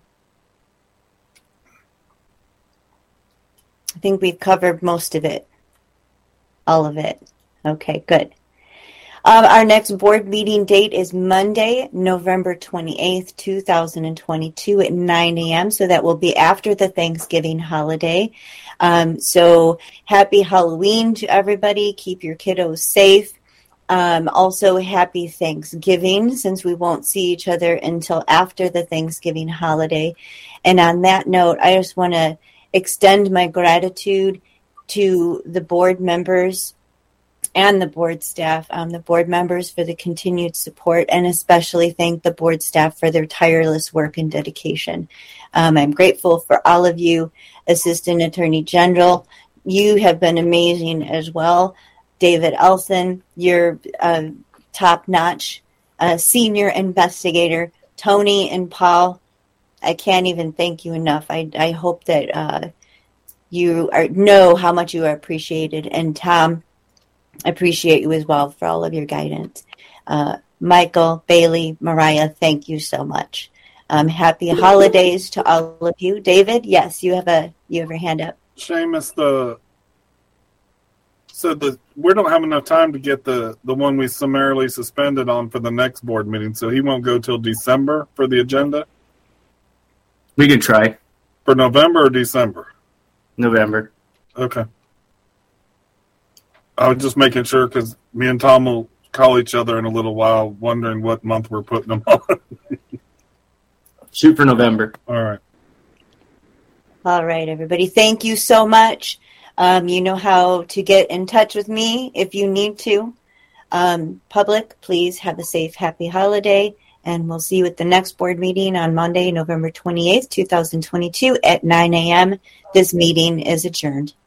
I think we've covered most of it. All of it. Okay, good. Our next board meeting date is Monday, November 28th, 2022 at 9 a.m. So that will be after the Thanksgiving holiday. So happy Halloween to everybody. Keep your kiddos safe. Also happy Thanksgiving, since we won't see each other until after the Thanksgiving holiday. And on that note, I just want to extend my gratitude to the board members and the board staff, the board members for the continued support, and especially thank the board staff for their tireless work and dedication. I'm grateful for all of you. Assistant Attorney General, you have been amazing as well. David Elson, you're top-notch senior investigator. Tony and Paul, I can't even thank you enough. I hope that you know how much you are appreciated. And Tom, I appreciate you as well for all of your guidance. Michael, Bailey, Mariah, thank you so much. Happy holidays to all of you. David, yes, you have your hand up. Seamus, said that we don't have enough time to get the one we summarily suspended on for the next board meeting, so he won't go till December for the agenda. We could try. For November or December? November. Okay. I was just making sure because me and Tom will call each other in a little while, wondering what month we're putting them on. Shoot for November. All right. All right, everybody. Thank you so much. You know how to get in touch with me if you need to. Public, please have a safe, happy holiday. And we'll see you at the next board meeting on Monday, November 28th, 2022 at 9 a.m. This meeting is adjourned.